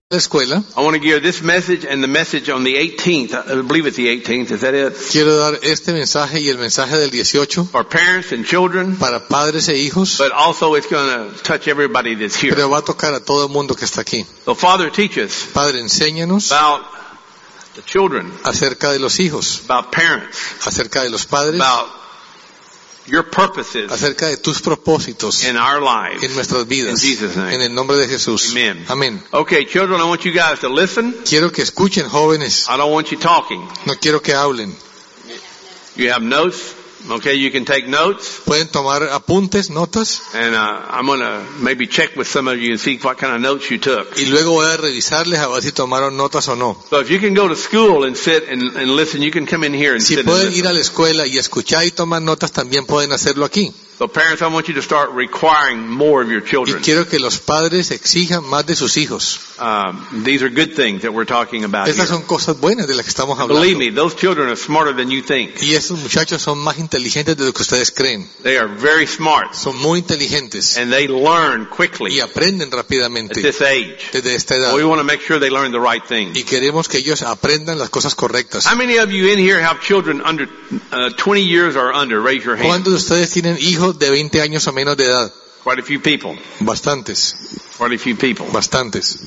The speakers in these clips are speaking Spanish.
la escuela. I want to give this message and the message on the 18th. I believe it's the 18th. Is that it? Quiero dar este mensaje y el mensaje del 18 For parents and children. para padres e hijos, But also it's going to touch everybody that's here. pero va a tocar a todo el mundo que está aquí. So Father, teach us Padre, enséñanos about the children, acerca de los hijos, about parents, acerca de los padres, about your purposes acerca de tus propósitos in our lives. en nuestras vidas. In Jesus' name. En el nombre de Jesús. Amen. Amén. Okay, children, I want you guys to listen. Quiero que escuchen, jóvenes. I don't want you talking. No quiero que hablen. You have notes. Okay, you can take notes. Pueden tomar apuntes, notas, And I'm going to maybe check with some of you and see what kind of notes you took. y luego voy a revisarles a ver si tomaron notas o no. So if you can go to school and sit and listen, you can come in here and Si sit and pueden listen. ir a la escuela y escuchar y tomar notas, también pueden hacerlo aquí. So parents, I want you to start requiring more of your Y children. quiero que los padres exijan más de sus hijos. These are good things that we're talking about Estas here. son cosas buenas de las que estamos Believe hablando. me, those children are smarter than you think. Y estos muchachos son más inteligentes de lo que ustedes creen. They are very smart Son muy inteligentes and they learn y quickly aprenden at rápidamente this age. desde esta edad. We want to make sure they learn the right thing. Y queremos que ellos aprendan las cosas correctas. How many of you in here have children under 20 years or under? Raise your hand. ¿Cuántos de ustedes tienen hijos de 20 años o menos de edad? Quite a few people. Bastantes, Quite a few people. bastantes.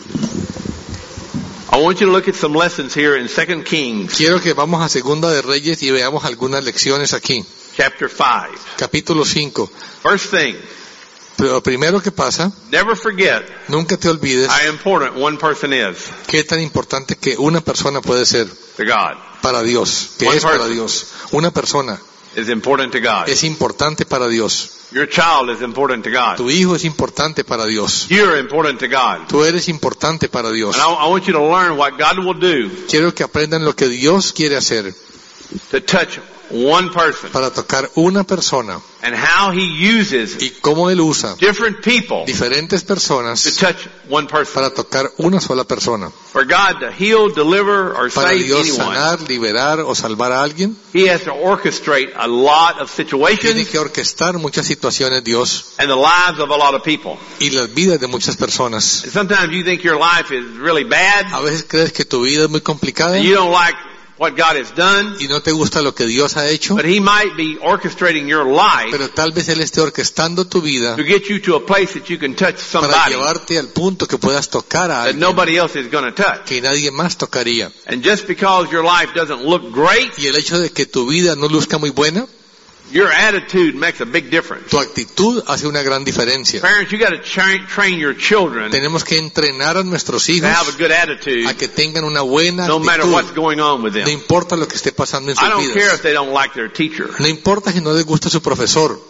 I want you to look at some lessons here in 2 Kings, Quiero que vamos a Segunda de Reyes y veamos algunas lecciones aquí. chapter 5. Capítulo 5. First thing, Pero lo primero que pasa, never forget nunca te olvides how important one person is qué tan importante que una persona puede ser to God. para Dios, que One es para person. Dios. Una persona Is important to God. es importante para Dios. Your child is important to God. Tu hijo es importante para Dios. You're important to God. Tú eres importante para Dios. And I want you to learn what God will do Quiero que aprendan lo que Dios quiere hacer to touch one person para tocar una persona and how He uses y cómo Él usa different people diferentes to personas touch one person. para tocar una sola persona. For God to heal, deliver, or Para save Dios anyone, sanar, liberar o salvar a alguien, He has to orchestrate a lot of tiene situations que orquestar muchas situaciones Dios and the lives of a lot of people. y las vidas de muchas personas. And sometimes you think your life is really bad A veces crees que tu vida es muy complicada and you don't like what God has done, y no te gusta lo que Dios ha hecho, but He might be orchestrating your life pero tal vez Él esté orquestando tu vida to get you to a place that you can touch para somebody llevarte al punto que puedas tocar a that alguien nobody else is going to touch. que nadie más tocaría. And just because your life doesn't look great, Y el hecho de que tu vida no luzca muy buena, your attitude makes a big difference. tu actitud hace una gran diferencia. Parents, you got to train your children to Tenemos que entrenar a nuestros hijos have a good attitude a que tengan una buena no matter what's actitud. going on with No them. importa lo que esté pasando en I sus don't care vidas. if they don't like their teacher. No importa si no les gusta su profesor.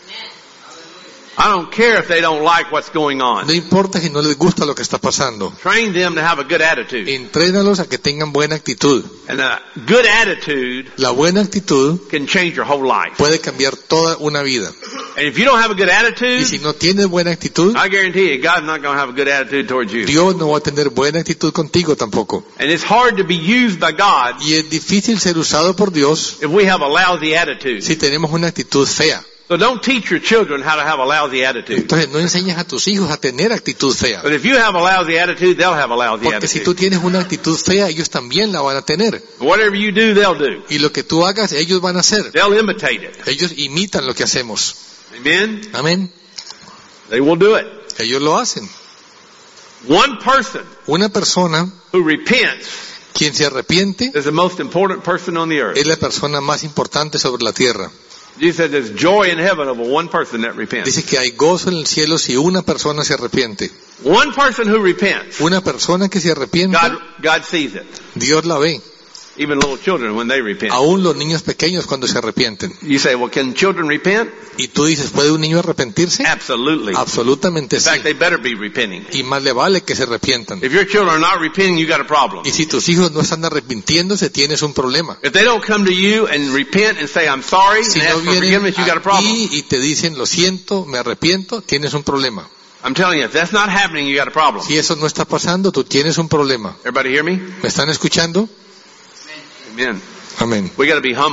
I don't care if they don't like what's going on. No importa si no les gusta lo que está pasando. Train them to have a good attitude. Entrénalos a que tengan buena actitud. And a good attitude La buena actitud can change your whole life. puede cambiar toda una vida. And if you don't have a good Y attitude, si no tienes buena actitud, I guarantee you, God's not going to have a good attitude towards you. Dios no va a tener buena actitud contigo tampoco. And it's hard to be used by God Y es difícil ser usado por Dios if we have a lousy attitude. si tenemos una actitud fea. So don't teach your children how to have a lousy attitude. Entonces no enseñas a tus hijos a tener actitud fea. But if you have a lousy attitude, they'll have a lousy Porque si tú attitude. tienes una actitud fea, ellos también la van a tener. Whatever you do, they'll do. Y lo que tú hagas, ellos van a hacer. They'll imitate it. Ellos imitan lo que hacemos. Amen? Amén. They will do it. Ellos lo hacen. One person Una persona, who repents quien se arrepiente, is the most important person on the earth. es la persona más importante sobre la tierra. Jesus said there's joy in heaven over one person that repents. Dice que hay gozo en el cielo si una persona se arrepiente. One person who repents, Una persona que se arrepiente, God sees it. Dios la ve. Even little children when they repent. Aún los niños pequeños cuando se arrepienten. You say, well, can children repent? Y tú dices, ¿puede un niño arrepentirse? Absolutely. In Absolutamente sí. fact, they better be repenting. Y más le vale que se arrepientan. If your children are not repenting, you got a problem. Y si tus hijos no están arrepintiéndose, tienes un problema. If they don't come to you and repent and say, I'm sorry, Si and no ask for vienen forgiveness, you got a problem. aquí y te dicen, lo siento, me arrepiento, tienes un problema. I'm telling you, if that's not happening, you got a problem. Si eso no está pasando, tú tienes un problema. Everybody hear me? ¿Me están escuchando? Amen. Amén. We got to be humble.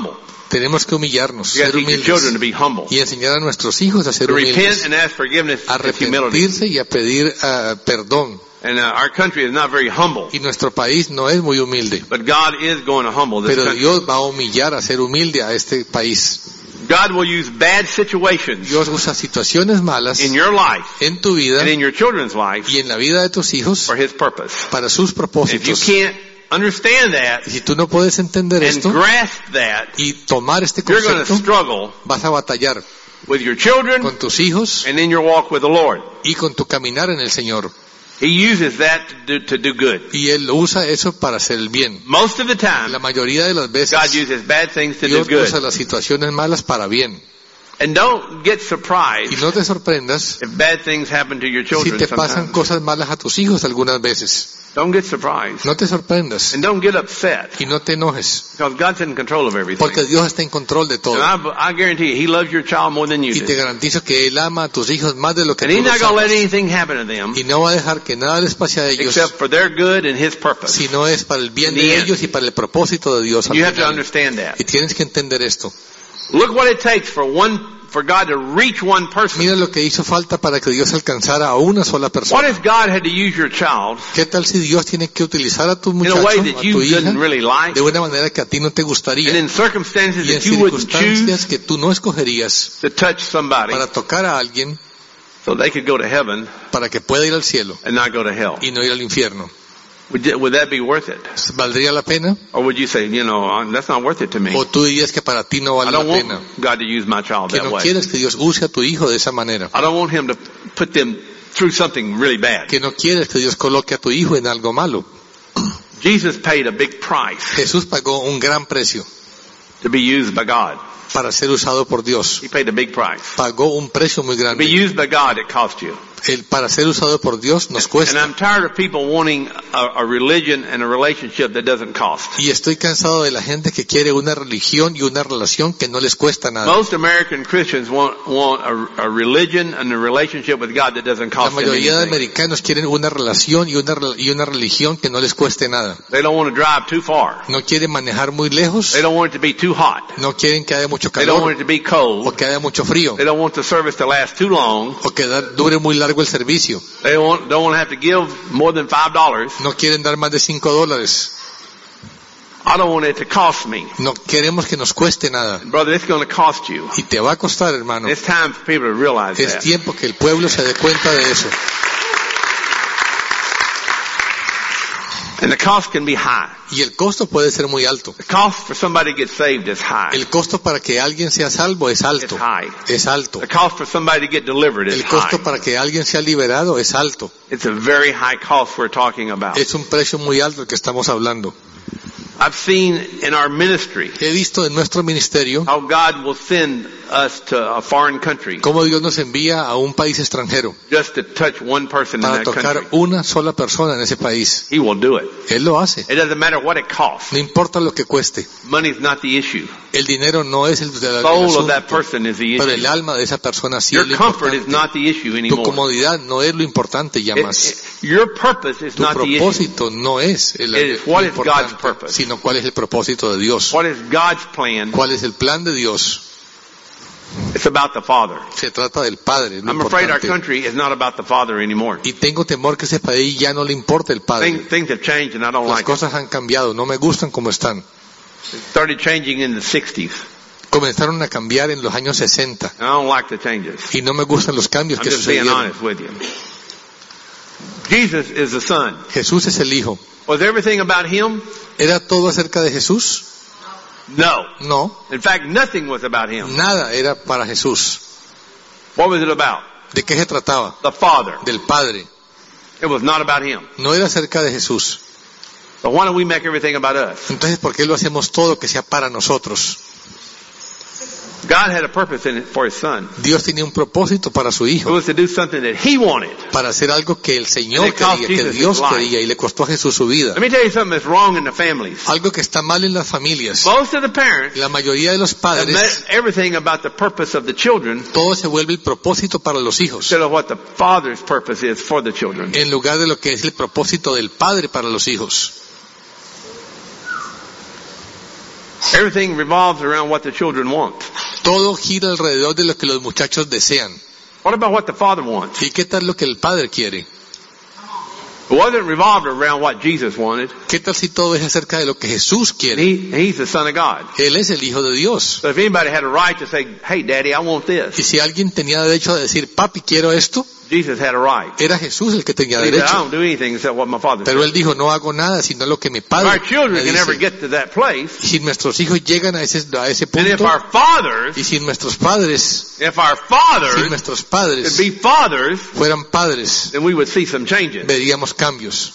Tenemos que humillarnos, You have ser to teach your children to humildes be humble. y enseñar a nuestros hijos a ser To repent humildes, and ask forgiveness a is humility. arrepentirse y a pedir perdón. And our country is not very humble. Y nuestro país no es muy humilde, But God is going to humble this pero country. Dios va a humillar, a ser humilde a este país. God will use bad situations Dios usa situaciones malas in your life en tu vida and in your children's life y en la vida de tus hijos for His purpose. para sus If you propósitos. can't understand that Y si tú no puedes entender and esto grasp that, y tomar este you're going to concepto, struggle vas a batallar with your children con tus hijos and in your walk with the Lord. y con tu caminar en el Señor. He uses that to do good. Y Él usa eso para hacer el bien. Most of the time, La mayoría de las veces God uses bad things to do Dios good. usa las situaciones malas para bien. And don't get Y surprised no te sorprendas if bad things happen to your si children te pasan sometimes. cosas malas a tus hijos algunas veces. Don't get surprised. No te sorprendas And don't get upset. y no te enojes, Because God's in control of everything. porque Dios está en control de todo. And I guarantee you, He loves your child more than you Y te do. garantizo que Él ama a tus hijos más de lo que And tú He's los not going to let amas. anything happen to them Y no va a dejar que nada les pase a ellos except for their good and His purpose. si no es para el bien In the de end. ellos y para el propósito de Dios al You have to final. understand that. Y tienes que entender esto. Look what it takes for God to reach one person. Mira lo que hizo falta para que Dios alcanzara a una sola What persona. if God had to use your child ¿Qué tal si Dios tiene que utilizar a tu in a muchacho, way a that tu you hija, didn't really like, de una manera que a ti no te and gustaría in circumstances y en that you wouldn't choose circunstancias que tú no escogerías to touch somebody para tocar a alguien so they could go to heaven para que pueda ir al cielo and not go to hell? y no ir al infierno? Would that be worth it? ¿Valdría la pena? Or would you say, that's not worth it to me? ¿O tú dirías que para ti no I vale la don't pena? want God to use my child Que that no way. quieres que Dios use a tu hijo de esa manera. I don't want Him to put them through something really bad. Que no quieres que Dios coloque a tu hijo en algo malo. Jesus paid a big price Jesús pagó un gran precio to be used by God. para ser usado por Dios. He paid a big price. Pagó un precio muy To be grande. used by God, it cost you. Para ser usado por Dios nos And cuesta. I'm tired of people wanting a religion and a relationship that doesn't cost. Y estoy cansado de la gente que quiere una religión y una relación que no les cuesta nada. Most American Christians want a religion and a relationship with God that doesn't La cost them mayoría de anything. americanos quieren una relación y una religión que no les cueste nada. They don't want to drive too far. No quieren manejar muy lejos, They don't want it to be too hot. no quieren que haya mucho They don't want calor it to be o cold. que haya mucho frío They don't want the service to last too long. o que dure muy largo el servicio. They don't want to have to give more than $5. No quieren dar más de $5. I don't want it to cost me. No queremos que nos cueste nada. Brother, it's going to cost you. Y te va a costar, hermano. It's time for people to realize Es that. tiempo que el pueblo se dé cuenta de eso. And the cost can be high. Y el costo puede ser muy alto. The cost for somebody to get saved is high. El costo para que alguien sea salvo es alto. It's high. Es alto. The cost for somebody to get delivered is El costo high. para que alguien sea liberado es alto. It's a very high cost we're talking about. Es un precio muy alto el que estamos hablando. I've seen in our ministry He visto en nuestro ministerio how God will send us to a foreign country cómo Dios nos envía a un país extranjero just to touch one person in para that tocar country. una sola persona en ese país. He will do it. Él lo hace. It doesn't matter what it costs. No importa lo que cueste. Money's not the issue. El dinero no es el The soul of asunto, that person is the pero el issue. alma de esa persona sí es Your lo comfort is importante. not the issue Tu anymore. comodidad no es lo importante ya más. Your purpose is Tu not the issue. propósito no es It is what lo is God's importante, purpose. sino cuál es el propósito de Dios. What is God's plan? ¿Cuál es el plan de Dios? It's about the Father. Se trata del Padre, es lo I'm afraid our importante. country is not about the Father anymore. Y tengo temor que ese país ya no le importe el Padre. Things have changed and I don't Las like it. cosas han cambiado, no me gustan como están. It started changing in the 60s. Comenzaron a cambiar en los años 60 I don't like the changes. y no me gustan los cambios I'm que just being sucedieron. honest with you. Jesus is the Son. Jesús es el Hijo. Was everything about Him? ¿Era todo acerca de Jesús? No. No, In fact, nothing was about Him. nada era para Jesús. What was it about? ¿De qué se trataba? The Father. Del Padre. It was not about Him. No era acerca de Jesús. But why don't we make everything about us? Entonces, ¿por qué lo hacemos todo que sea para nosotros? God had a purpose in it for His Son. Dios tenía un propósito para su It Hijo, was to do something that He wanted. para hacer algo que el Señor And it cost quería, que Jesus Dios his life. quería, y le costó a Jesús su vida. Let me tell you something that's wrong in the families. Algo que está mal en las familias. Most of the parents La mayoría de los have padres, made everything about the purpose of the children todo se vuelve el propósito para los hijos, instead of what the Father's purpose is for the children. en lugar de lo que es el propósito del Padre para los hijos. Everything revolves around what the children want. Todo gira alrededor de lo que los muchachos desean. What about what the father wants? ¿Y qué tal lo que el padre quiere? It wasn't revolved around what Jesus wanted. ¿Qué tal si todo es acerca de lo que Jesús quiere? He's the Son of God. Él es el Hijo de Dios. So if anybody had a right to say, hey, Daddy, I want Y this, si alguien tenía derecho a decir, papi, quiero esto, Jesus had a right. era Jesús el que tenía He said, I derecho. don't do anything except what my father Pero said. él dijo, no hago nada sino lo que mi If padre our children me can never dice. get to that place, Y si nuestros hijos llegan a ese and if punto, our fathers, y si nuestros padres, if our si fathers nuestros could padres be fathers, fueran padres, then we would see some changes. veríamos cambios.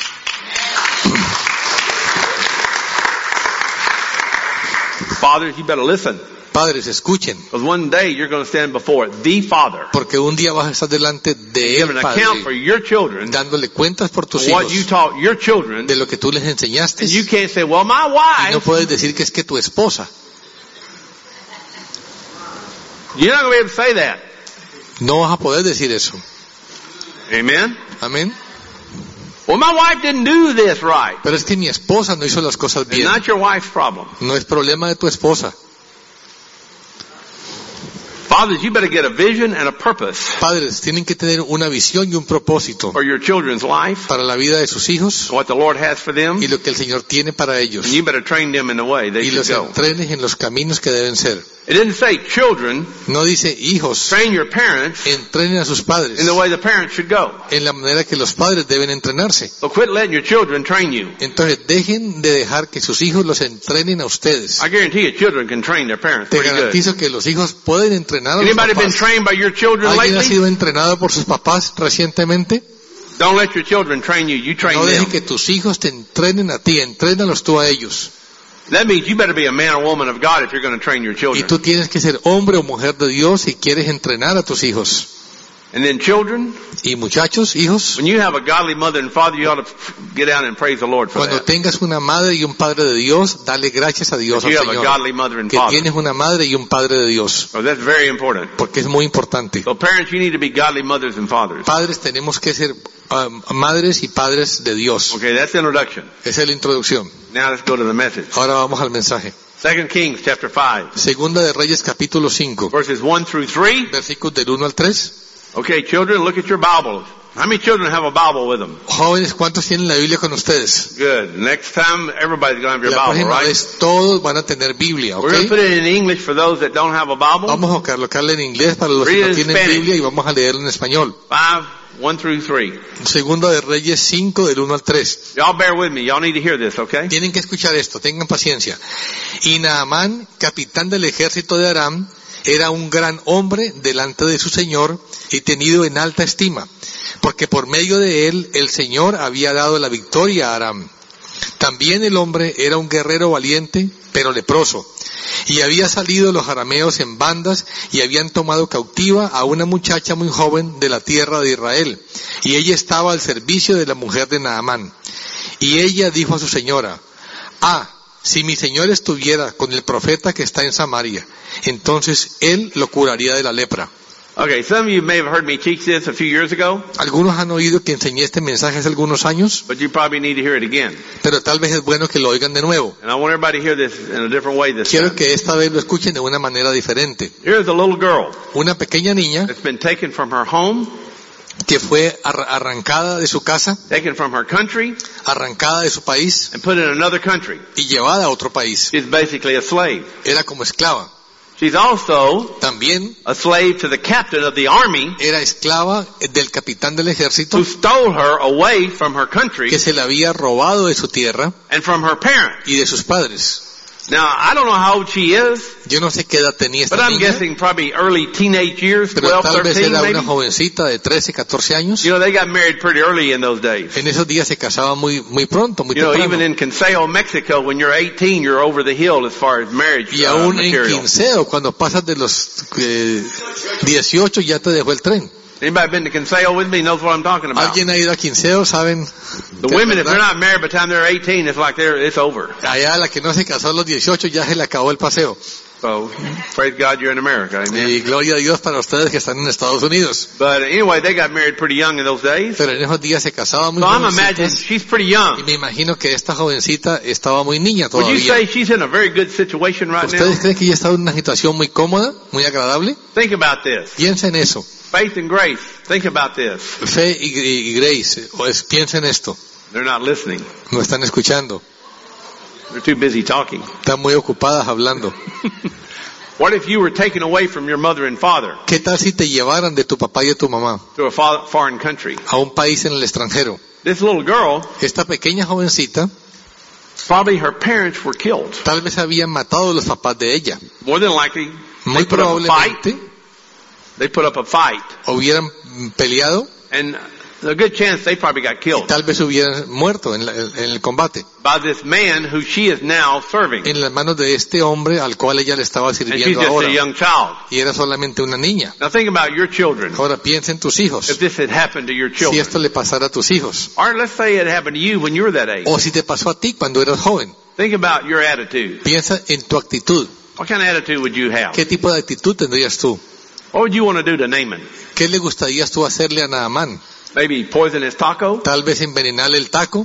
Fathers, you better listen. Padres, escuchen, Because one day you're going to stand before the Father, porque un día vas a estar delante de give an el account for Padre, your children, dándole cuentas por tus what you hijos, taught your children, de lo que tú les enseñaste, and you can't say, well, my y no wife, puedes decir que es que tu esposa. you're not going to be able to say that. No vas a poder decir eso. Amen? Amén. Well, my wife didn't do this right. Pero es que mi esposa no hizo las cosas It's bien. not your wife's problem. No es problema de tu esposa. Fathers, you better get a vision and a purpose Padres tienen que tener una visión y un propósito for your children's life, para la vida de sus hijos what the Lord has for them, y lo que el Señor tiene para ellos. and you better train them in the way they Y should los go. entrenes en los caminos que deben ser. It didn't say, children, No dice hijos, train your parents entrenen a sus padres in the way the parents should go. en la manera que los padres deben entrenarse. So quit letting your children train you. Entonces dejen de dejar que sus hijos los entrenen a ustedes. I guarantee you, children can train their parents Te pretty good. garantizo que los hijos pueden entrenar a los Anybody been papás. trained by your children ¿Alguien ha lately? sido entrenado por sus papás recientemente? Don't let your children train you. You train No dejes them. que tus hijos te entrenen a ti, entrénalos tú a ellos. That means you better be a man or woman of God if you're going to train your Y children. tú tienes que ser hombre o mujer de Dios si quieres entrenar a tus hijos. And then children, Y muchachos, hijos, when you have a godly mother and father, you ought to get down and praise the Lord for cuando that. tengas una madre y un padre de Dios, dale gracias a Dios If al you have a Señor. godly mother and Que father. tienes una madre y un padre de Dios. Oh, that's very important. Porque es muy importante. So parents, you need to be godly mothers and fathers. Padres tenemos que ser madres y padres de Dios. Okay, that's the introduction. Esa es la introducción. Now let's go to the message. Ahora vamos al mensaje. 2 Kings chapter 5, Segunda de Reyes capítulo 5, verses 1 through 3. versículos del 1 al 3. Okay, children, look at your Bible. How many children have a Bible with them? Jóvenes, ¿cuántos tienen la Biblia con ustedes? Good. Next time, everybody's going to have your La Bible, próxima right? vez todos van a tener Biblia, ¿ok? We're going to put it in English for those that don't have a Bible. Vamos a colocarla en inglés para los que Read no it in tienen Spanish. Biblia y vamos a leerlo en español. 5, 1 through 3. Segunda de Reyes 5 del 1 al 3. Y'all bear with me. Y'all need to hear this, okay? Tienen que escuchar esto, tengan paciencia. Y Naamán, capitán del ejército de Aram, era un gran hombre delante de su señor y tenido en alta estima, porque por medio de él el Señor había dado la victoria a Aram. También el hombre era un guerrero valiente, pero leproso, y había salido los arameos en bandas y habían tomado cautiva a una muchacha muy joven de la tierra de Israel, y ella estaba al servicio de la mujer de Naamán. Y ella dijo a su señora: si mi señor estuviera con el profeta que está en Samaria, entonces él lo curaría de la lepra. Okay, some of you may have heard me teach this a few years ago, Algunos han oído que enseñé este mensaje hace algunos años, but you probably need to hear it again. pero tal vez es bueno que lo oigan de nuevo. And I want everybody to hear this in a different way this Quiero time. que esta vez lo escuchen de una manera diferente. Here's a little girl Una pequeña niña that's been taken from her home, que fue arrancada de su casa, taken from her country, arrancada de su país and put in another country. y llevada a otro país. She's basically a slave. Era como esclava. She's also También a slave to the captain of the army era esclava del capitán del ejército who stole her away from her country que se la había robado de su tierra and from her parents. y de sus padres. Now, I don't know how old she is, Yo no sé qué edad tenía but esta I'm niña, guessing probably early teenage years, pero 12, tal vez 13 era maybe. una jovencita de 13, 14 años. You know, they got married pretty early in those days. En esos días se casaba muy pronto, muy You know, temprano. even in Consejo, Mexico, when you're 18, you're over the hill as far as marriage Y aún en material. Quinceo, cuando pasas de los 18 ya te dejó el tren. Anybody been to Consejo with me knows what I'm talking about. ¿Alguien ha ido a Quinceo? ¿Saben? The women, if they're not married by the time they're 18, it's like it's over. Allá la que no se casó a los 18 ya se le acabó el paseo. So, praise God you're in America. Amen. Y gloria a Dios para ustedes que están en Estados Unidos. But anyway, they got married pretty young in those days. Pero en esos días se casaban muy So I'm imagining jovencitas. she's pretty Y young. me imagino que esta jovencita estaba muy niña Would you say todavía. she's in a very good situation right ¿Ustedes now? creen que ella estaba en una situación muy cómoda, muy agradable? Think about this. Piensa en eso. Faith and grace. Think about this. Fe y Grace, piensa en esto. They're not listening. No están escuchando. They're too busy talking. Están muy ocupadas hablando. What if you were taken away from your mother and father ¿Qué tal si te llevaran de tu papá y de tu mamá to a foreign country? a un país en el extranjero? This little girl, Esta pequeña jovencita, probably her parents were killed. tal vez habían matado a los papás de ella. More than likely, Muy put up a probablemente they put up a fight. hubieran peleado And a good chance they probably got y killed tal vez hubieran muerto en el combate. by this man who she is now serving. En las manos de este hombre al cual ella le estaba And she's sirviendo just a ahora. young child. Y era solamente una niña. Now think about your children. Ahora piensa en tus hijos. If this had happened to your Si children. esto le pasara a tus hijos. Or let's say it happened to you when you were that age. O si te pasó a ti cuando eras joven. Think about your attitude. Piensa en tu actitud. What kind of attitude would you have? ¿Qué tipo de actitud tendrías tú? What would you want to do to Naaman? ¿Qué le gustaría tú hacerle a Naamán? Maybe poison his taco? Tal vez envenenarle el taco.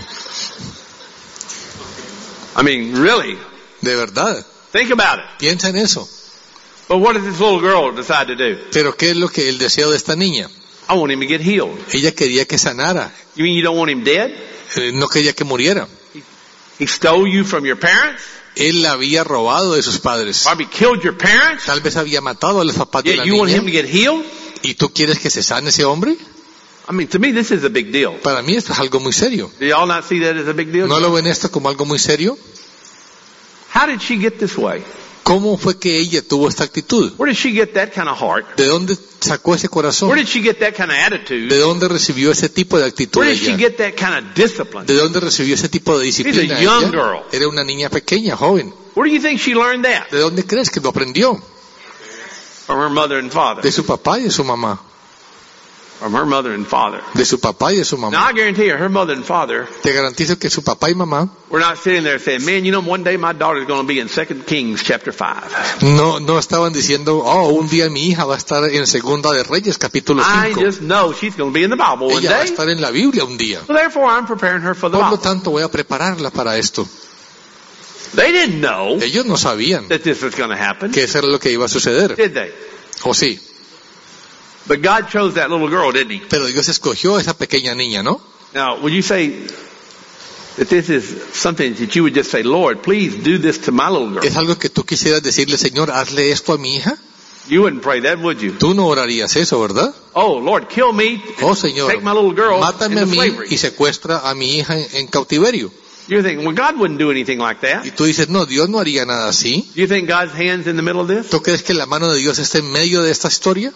I mean, really? De verdad. Think about it. Piensa en eso. But what did this little girl decide to do? Pero ¿qué es lo que el deseo de esta niña? I want him to get healed. Ella quería que sanara. You mean you don't want him dead? No quería que muriera. He stole you from your parents? Él la había robado de sus padres. Probably killed your parents? Tal vez había matado a los papás de Yet la you want him to niña. get healed? ¿Y tú quieres que se sane ese hombre? I mean, to me this is a big deal. Para mí esto es algo muy serio. Do y'all not see that as a big deal? ¿No lo ven esto como algo muy serio? How did she get this way? ¿Cómo fue que ella tuvo esta actitud? Where did she get that kind of heart? ¿De dónde sacó ese Where corazón? did she get that kind of ¿De attitude? dónde recibió ese tipo de actitud Where did she ella? get that kind of discipline? ¿De dónde recibió ese tipo de disciplina She's a young ella? girl. Era una niña pequeña, joven. Where do you think she learned that? ¿De dónde crees que lo aprendió? From her mother and father. De su papá y de su mamá. From her mother and father. De su papá y de su Now mamá. I guarantee you, her mother and father Te garantizo que su papá y mamá were not sitting there saying, man, you know, one day my daughter's going to be in 2 Kings chapter 5. no estaban diciendo, oh, un día mi hija va a estar en Segunda de Reyes, capítulo I 5. just know she's going to be in the Bible one Ella va a day. estar en la Biblia un día. So therefore I'm preparing her for the Por lo Bible. tanto, voy a prepararla para esto. They didn't know Ellos no sabían that this was going to happen, que eso era lo que iba a suceder. did they? ¿O sí? But God chose that little girl, didn't he? Pero Dios escogió a esa pequeña niña, ¿no? Now, would you say that this is something that you would just say, Lord, please do this to my little girl? ¿Es algo que tú quisieras decirle, Señor, hazle esto a mi hija? You wouldn't pray that, would you? Tú no orarías eso, ¿verdad? Oh, Lord, kill me. Oh, Señor, Take my little girl mátame a into mí slavery. y secuestra a mi hija en cautiverio. You're thinking, well, God wouldn't do anything like that. Y tú dices, no, Dios no haría nada así. Do you think God's hand's in the middle of this? ¿Tú crees que la mano de Dios está en medio de esta historia?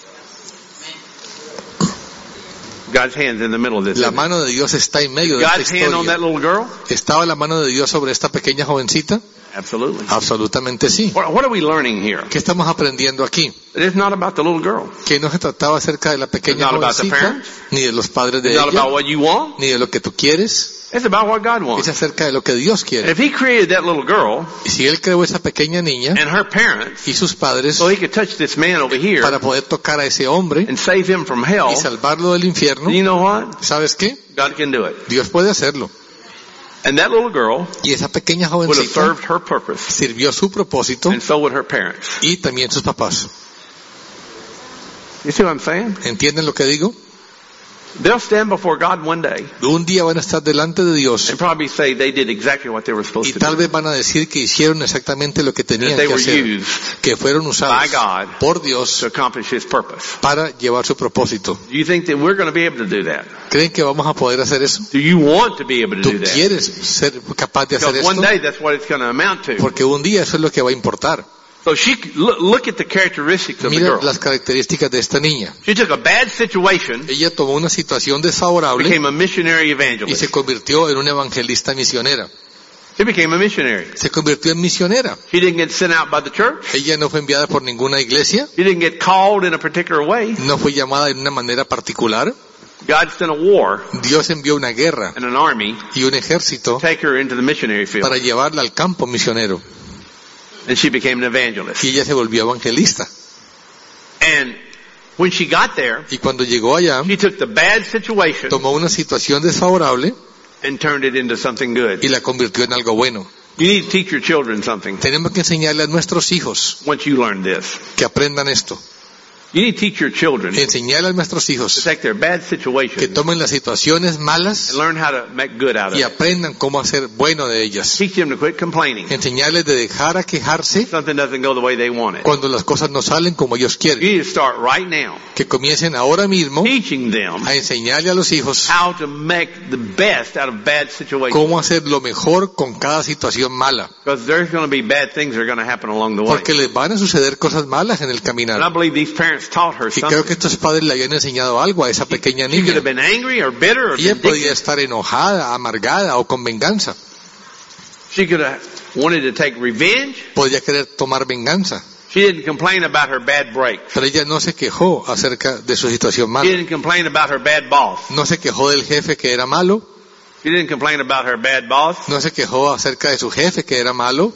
God's hand's in the middle of this. La isn't it? mano de Dios está en medio de esta God's hand on that historia. little girl? ¿Estaba la mano de Dios sobre esta pequeña jovencita? Absolutely. Absolutamente sí. What are we learning here? ¿Qué estamos aprendiendo aquí? It is not about the little girl. Que no se trataba acerca de la pequeña It's not about the jovencita, parents. ni de los padres de It's not ella, about what you want. ni de lo que tú quieres. It's about what God Es wants. acerca de lo que Dios And quiere. if He created that little girl Y si Él creó esa pequeña niña and her parents y sus padres so He could touch this man over here para poder tocar a ese hombre and save him from hell, y salvarlo del infierno, you know what? ¿sabes qué? God can do it. Dios puede hacerlo. And that little girl Y esa pequeña would have jovencita served her purpose, sirvió su propósito and so would her parents. y también sus papás. You see what I'm saying? ¿Entienden lo que digo? They'll stand before God one day Un día van a estar delante de Dios and probably say they did exactly what they were supposed y to tal do. vez van a decir que hicieron exactamente lo que That tenían they que were hacer, used que fueron usados by God por Dios to accomplish His purpose. para llevar su propósito. Do you think that we're going to be able to do that? ¿Creen que vamos a poder hacer eso? Do you want to be able to ¿Tú do that? quieres ser capaz de hacer Because one esto? day that's what it's going to amount to. Porque un día eso es lo que va a importar. So look at the characteristics of the Mira girl. las características de esta niña. She took a bad situation, Ella tomó una situación desfavorable became a missionary y evangelist. se convirtió en una evangelista misionera. She became a missionary. Se convirtió en misionera. She didn't get sent out by the church. Ella no fue enviada por ninguna iglesia, She didn't get called in a particular way. no fue llamada de una manera particular. God sent a war Dios envió una guerra and an army y un ejército to take her into the missionary field. para llevarla al campo misionero. And she became an evangelist. y ella se volvió evangelista. And when she got there, Y cuando llegó allá, she took the bad situation tomó una situación desfavorable and turned it into something good. y la convirtió en algo bueno. You need to teach your children something Tenemos que enseñarle a nuestros hijos once you learn this. que aprendan esto. You need to teach your children to Enseñarle a nuestros hijos take their bad que situations tomen las situaciones malas and learn how to make good out of y it. aprendan cómo hacer bueno de ellas. Teach them to quit complaining. Enseñarles de dejar a quejarse Something doesn't go the way they want it. cuando las cosas no salen como ellos You quieren. need to start right now Que comiencen ahora mismo teaching them a enseñarle a los hijos how to make the best out of bad situations. cómo hacer lo mejor con cada situación mala. Because there's going to be bad things that are going to happen along the way. Porque les van a suceder cosas malas en el And I caminar. believe these parents taught her Y something. creo que estos padres le habían enseñado algo a esa pequeña She could niña. have been angry or bitter or Ella podía vindictive. estar enojada, amargada o con venganza. She could have wanted to take revenge. Podía querer tomar venganza. She didn't complain about her bad breaks. Pero ella no se quejó acerca de su situación She mala. didn't complain about her bad boss. No se quejó del jefe que era malo. She didn't complain about her bad boss. No se quejó acerca de su jefe que era malo.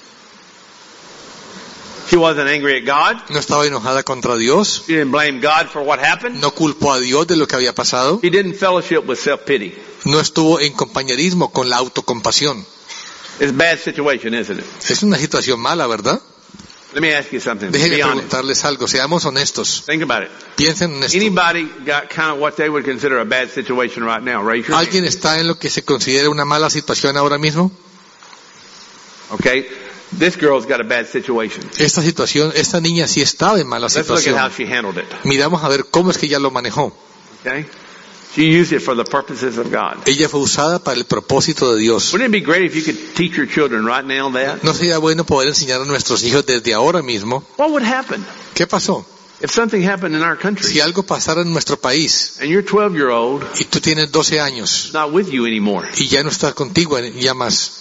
She wasn't angry at God. No estaba enojada contra Dios. She didn't blame God for what happened. No culpó a Dios de lo que había pasado. She didn't fellowship with self-pity. No estuvo en compañerismo con la autocompasión. It's a bad situation, isn't it? Es una situación mala, ¿verdad? Let me ask you something. Déjenme Be honest. preguntarles algo. Seamos honestos. Think about it. Piensen en esto. Anybody got kind of what they would consider a bad situation right now? Raise your hand. ¿Alguien está en lo que se considera una mala situación ahora mismo? Okay. This girl's got a bad situation. Esta niña sí estaba en mala Let's look at how situación. she handled it. Miramos a ver cómo es que ella lo manejó. Okay. She used it for the purposes of God. Ella fue usada para el propósito de Dios. Wouldn't it be great if you could teach your children right now that? ¿No sería bueno poder enseñar a nuestros hijos desde ahora mismo? What would happen ¿Qué pasó? if something happened in our Si country algo pasara en nuestro país and your 12-year-old y tú tienes 12 años is not with you anymore? y ya no está contigo ya más,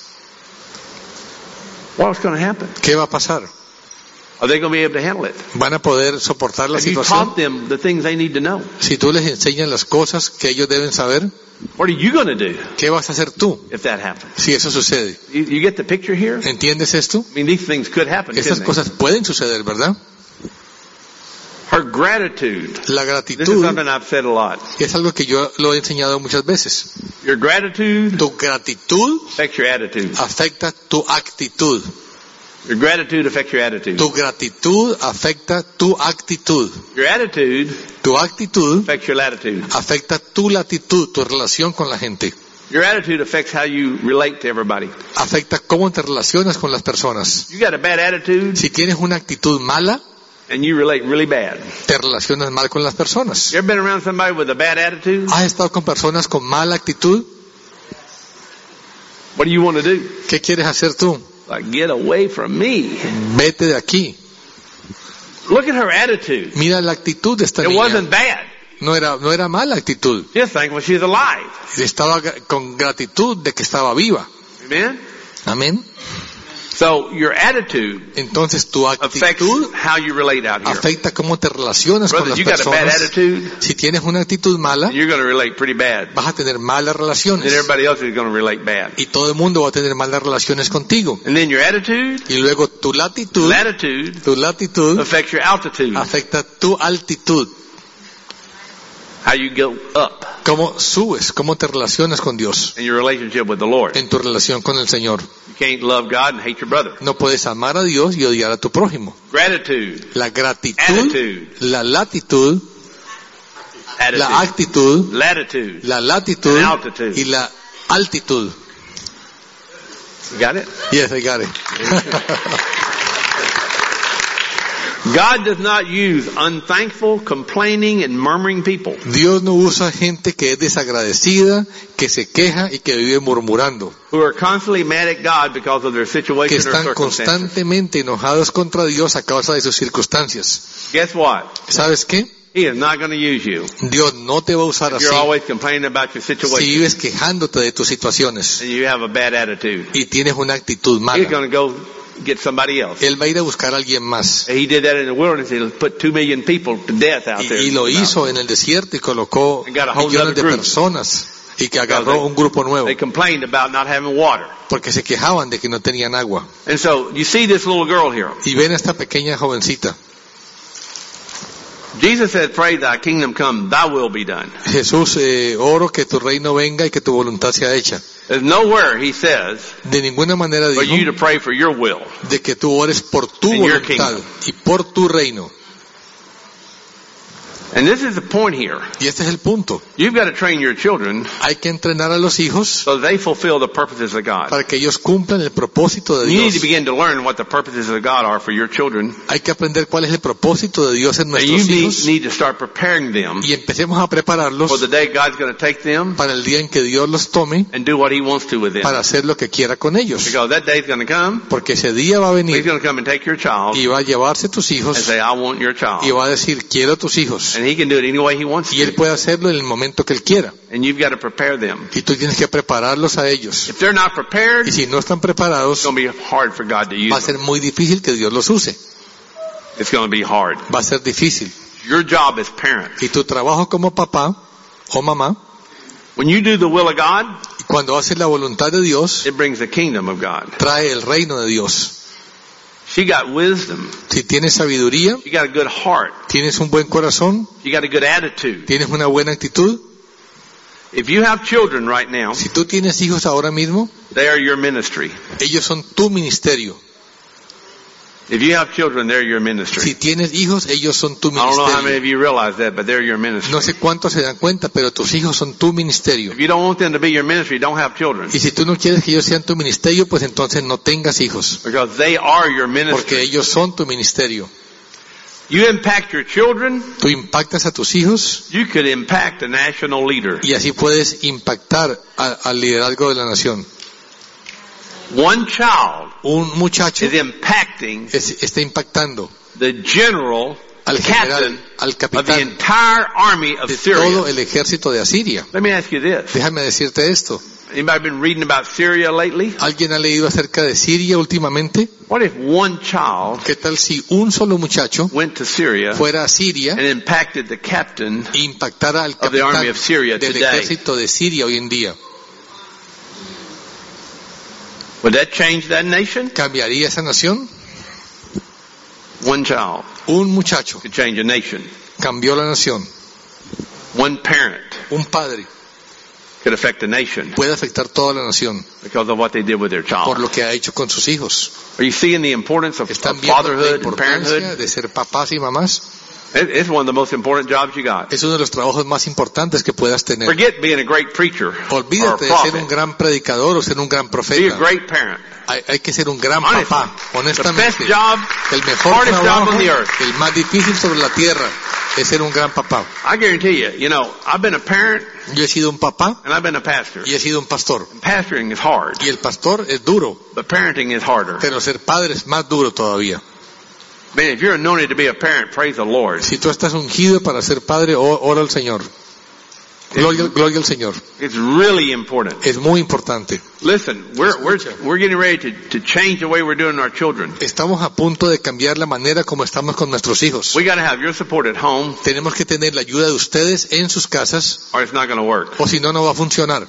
What's going to happen? ¿qué va a pasar? Are they going to be able to handle it? ¿Van a poder soportar la Have you situación? taught them the things they need to know? Si tú les enseñas las cosas que ellos deben saber, What are you going to do ¿qué vas a hacer tú if that happens? si eso sucede? You get the picture here? ¿Entiendes esto? I mean, these things could happen, Estas couldn't they? cosas pueden suceder, ¿verdad? Her gratitude. La This is gratitud something I've said a lot. es algo que yo lo he enseñado muchas veces. Your gratitude Tu gratitud affects your attitude. afecta tu actitud. Your gratitude affects your attitude. Tu gratitud afecta tu actitud. Your attitude Tu actitud affects your latitude. afecta tu latitud, tu relación con la gente. Your attitude affects how you relate to everybody. Afecta cómo te relacionas con las personas. You got a bad attitude Si tienes una actitud mala, and you relate really bad. te relacionas mal con las personas. You ever been around somebody with a bad attitude? ¿Has estado con personas con mala actitud? What do you want to do? ¿Qué quieres hacer tú? Like, get away from me. Vete de aquí. Look at her attitude. Mira la actitud de esta It niña. wasn't bad. No era mala actitud. Just thankful she's alive. Estaba con gratitud de que estaba viva. Amen? Amén. So your attitude Entonces tu affects actitud how you relate out here. afecta cómo te relacionas con Brother, las you got a bad personas. attitude, Si tienes una actitud mala, you're going to relate pretty bad. vas a tener malas And relaciones. everybody else is going to relate bad. Y todo el mundo va a tener malas relaciones contigo. And then your attitude, Y luego tu latitud affects your altitude, afecta tu altitud. how you go up Cómo subes, cómo te relacionas con Dios in your relationship with the Lord. en tu relación con el Señor. You can't love God and hate your brother. No puedes amar a Dios y odiar a tu prójimo. Gratitude, La gratitud, attitude, la latitud, la actitud, latitude. la latitud And altitude. y la altitud. You got it? Yes, I got it. God does not use unthankful, complaining, and murmuring people. Dios no usa gente que es desagradecida, que se queja y que vive murmurando, Who are constantly mad at God because of their que situation or están circumstances. constantemente enojados contra Dios a causa de sus circunstancias. Guess what? ¿Sabes qué? He is not going to use you. Dios no te va a usar así You're always complaining about your si situation vives quejándote de tus situaciones and you have a bad attitude. y tienes una actitud He's mala. going to go get somebody else. Él va a ir a buscar a alguien más. He did that in the wilderness. He put 2 million people to death out there. Y lo hizo en el desierto y colocó And got a whole millones de other group. personas y que agarró un grupo nuevo, They complained about not having water. porque se quejaban de que no tenían agua. And so you see this little girl here. Y ven a esta pequeña jovencita. Jesus said, pray thy kingdom come, thy will be done. Jesús, oro que tu reino venga y que tu voluntad sea hecha. There's nowhere, he says, De ninguna manera for you dijo to pray for your will. de que tú ores por tu In your voluntad kingdom. y por tu reino. And this is the point here. Y este es el punto. You've got to train your children Hay que entrenar a los hijos so they fulfill the purposes of God. para que ellos cumplan el propósito de You need to Dios. begin to learn what the purposes of God are for your children. Hay que aprender cuál es el propósito de Dios en And you nuestros hijos need to start preparing them y empecemos a prepararlos for the day God's going to take them para el día en que Dios los tome and do what he wants to with them. para hacer lo que quiera con ellos. Because that day's going to come. Porque ese día va a He's venir going to come and take your child y va a llevarse tus and hijos say, I want your child. y va a decir, quiero tus hijos. And he can do it any way he wants Y él to. puede hacerlo en el momento que él quiera. And you've got to prepare them. Y tú tienes que prepararlos a ellos. If they're not prepared, Y it's si no están preparados, going to be hard for God to use va a them. ser muy difícil que Dios los use. It's going to be hard. Va a ser difícil. Your job as parents, Y tu trabajo como papá o mamá, when you do the will of God, cuando haces la voluntad de Dios, it brings the kingdom of God. trae el reino de Dios. She got wisdom. Si tienes sabiduría, She got a good heart. tienes un buen corazón, She got a good attitude. tienes una buena actitud. If you have children right now, Si tú tienes hijos ahora mismo, they are your ministry. ellos son tu ministerio. If you have children, they're your ministry. Si tienes hijos, ellos son tu I don't know how many ministerio. of you realize that, but they're your ministry. No sé cuántos se dan cuenta, pero tus hijos son tu ministerio. If you don't want them to be your ministry, don't have children. Y si tú no quieres que ellos sean tu ministerio, pues entonces no tengas hijos. Because they are your Porque ministry. ellos son tu ministerio. You impact your children, Tú impactas a tus hijos you could impact a national leader. y así puedes impactar al liderazgo de la nación. One child Un muchacho is impacting está impactando the general, al captain general, al of the capitán entire army of de todo Syria. el ejército de Asiria. Let me ask you this. Déjame decirte esto. Anybody been reading about Syria lately? ¿Alguien ha leído acerca de Siria últimamente? What if one child ¿Qué tal si un solo muchacho went to Syria fuera a Siria and impacted the captain? e impactara al of the army capitán of Syria del today? ejército de Siria hoy en día? Would that change that nation? ¿Cambiaría esa nación? One child Un muchacho could change a nation. cambió la nación. One parent Un padre could affect a nation puede afectar toda la nación because of what they did with their por child. lo que ha hecho con sus hijos. Are you seeing the importance of ¿Están viendo la fatherhood and importancia parenthood? de ser papás y mamás? It's one of the most important jobs you got. Es uno de los trabajos más importantes que puedas tener. Forget being a great preacher or a Olvídate de ser un prophet. gran predicador o ser un gran Be a profeta. great parent. Hay que ser un gran Honestly, papá, the best honestamente. job, El mejor hardest job trabajo, on the earth. el más difícil sobre la tierra, es ser un gran papá. I guarantee you, I've been a parent Yo he sido un papá and I've been a pastor. y he sido un pastor. And pastoring is hard, Y el pastor es duro, but parenting is harder. pero ser padre es más duro todavía. Man, if you're anointed to be a parent, praise the Lord. Si tú estás ungido para ser padre, ora al Señor. Gloria al Señor. It's really important. Es muy importante. Listen, we're getting ready to change the way we're doing our children. Estamos a punto de cambiar la manera como estamos con nuestros hijos. We got to have your support at home, Tenemos que tener la ayuda de ustedes en sus casas, or it's not going to work. o si no, no va a funcionar.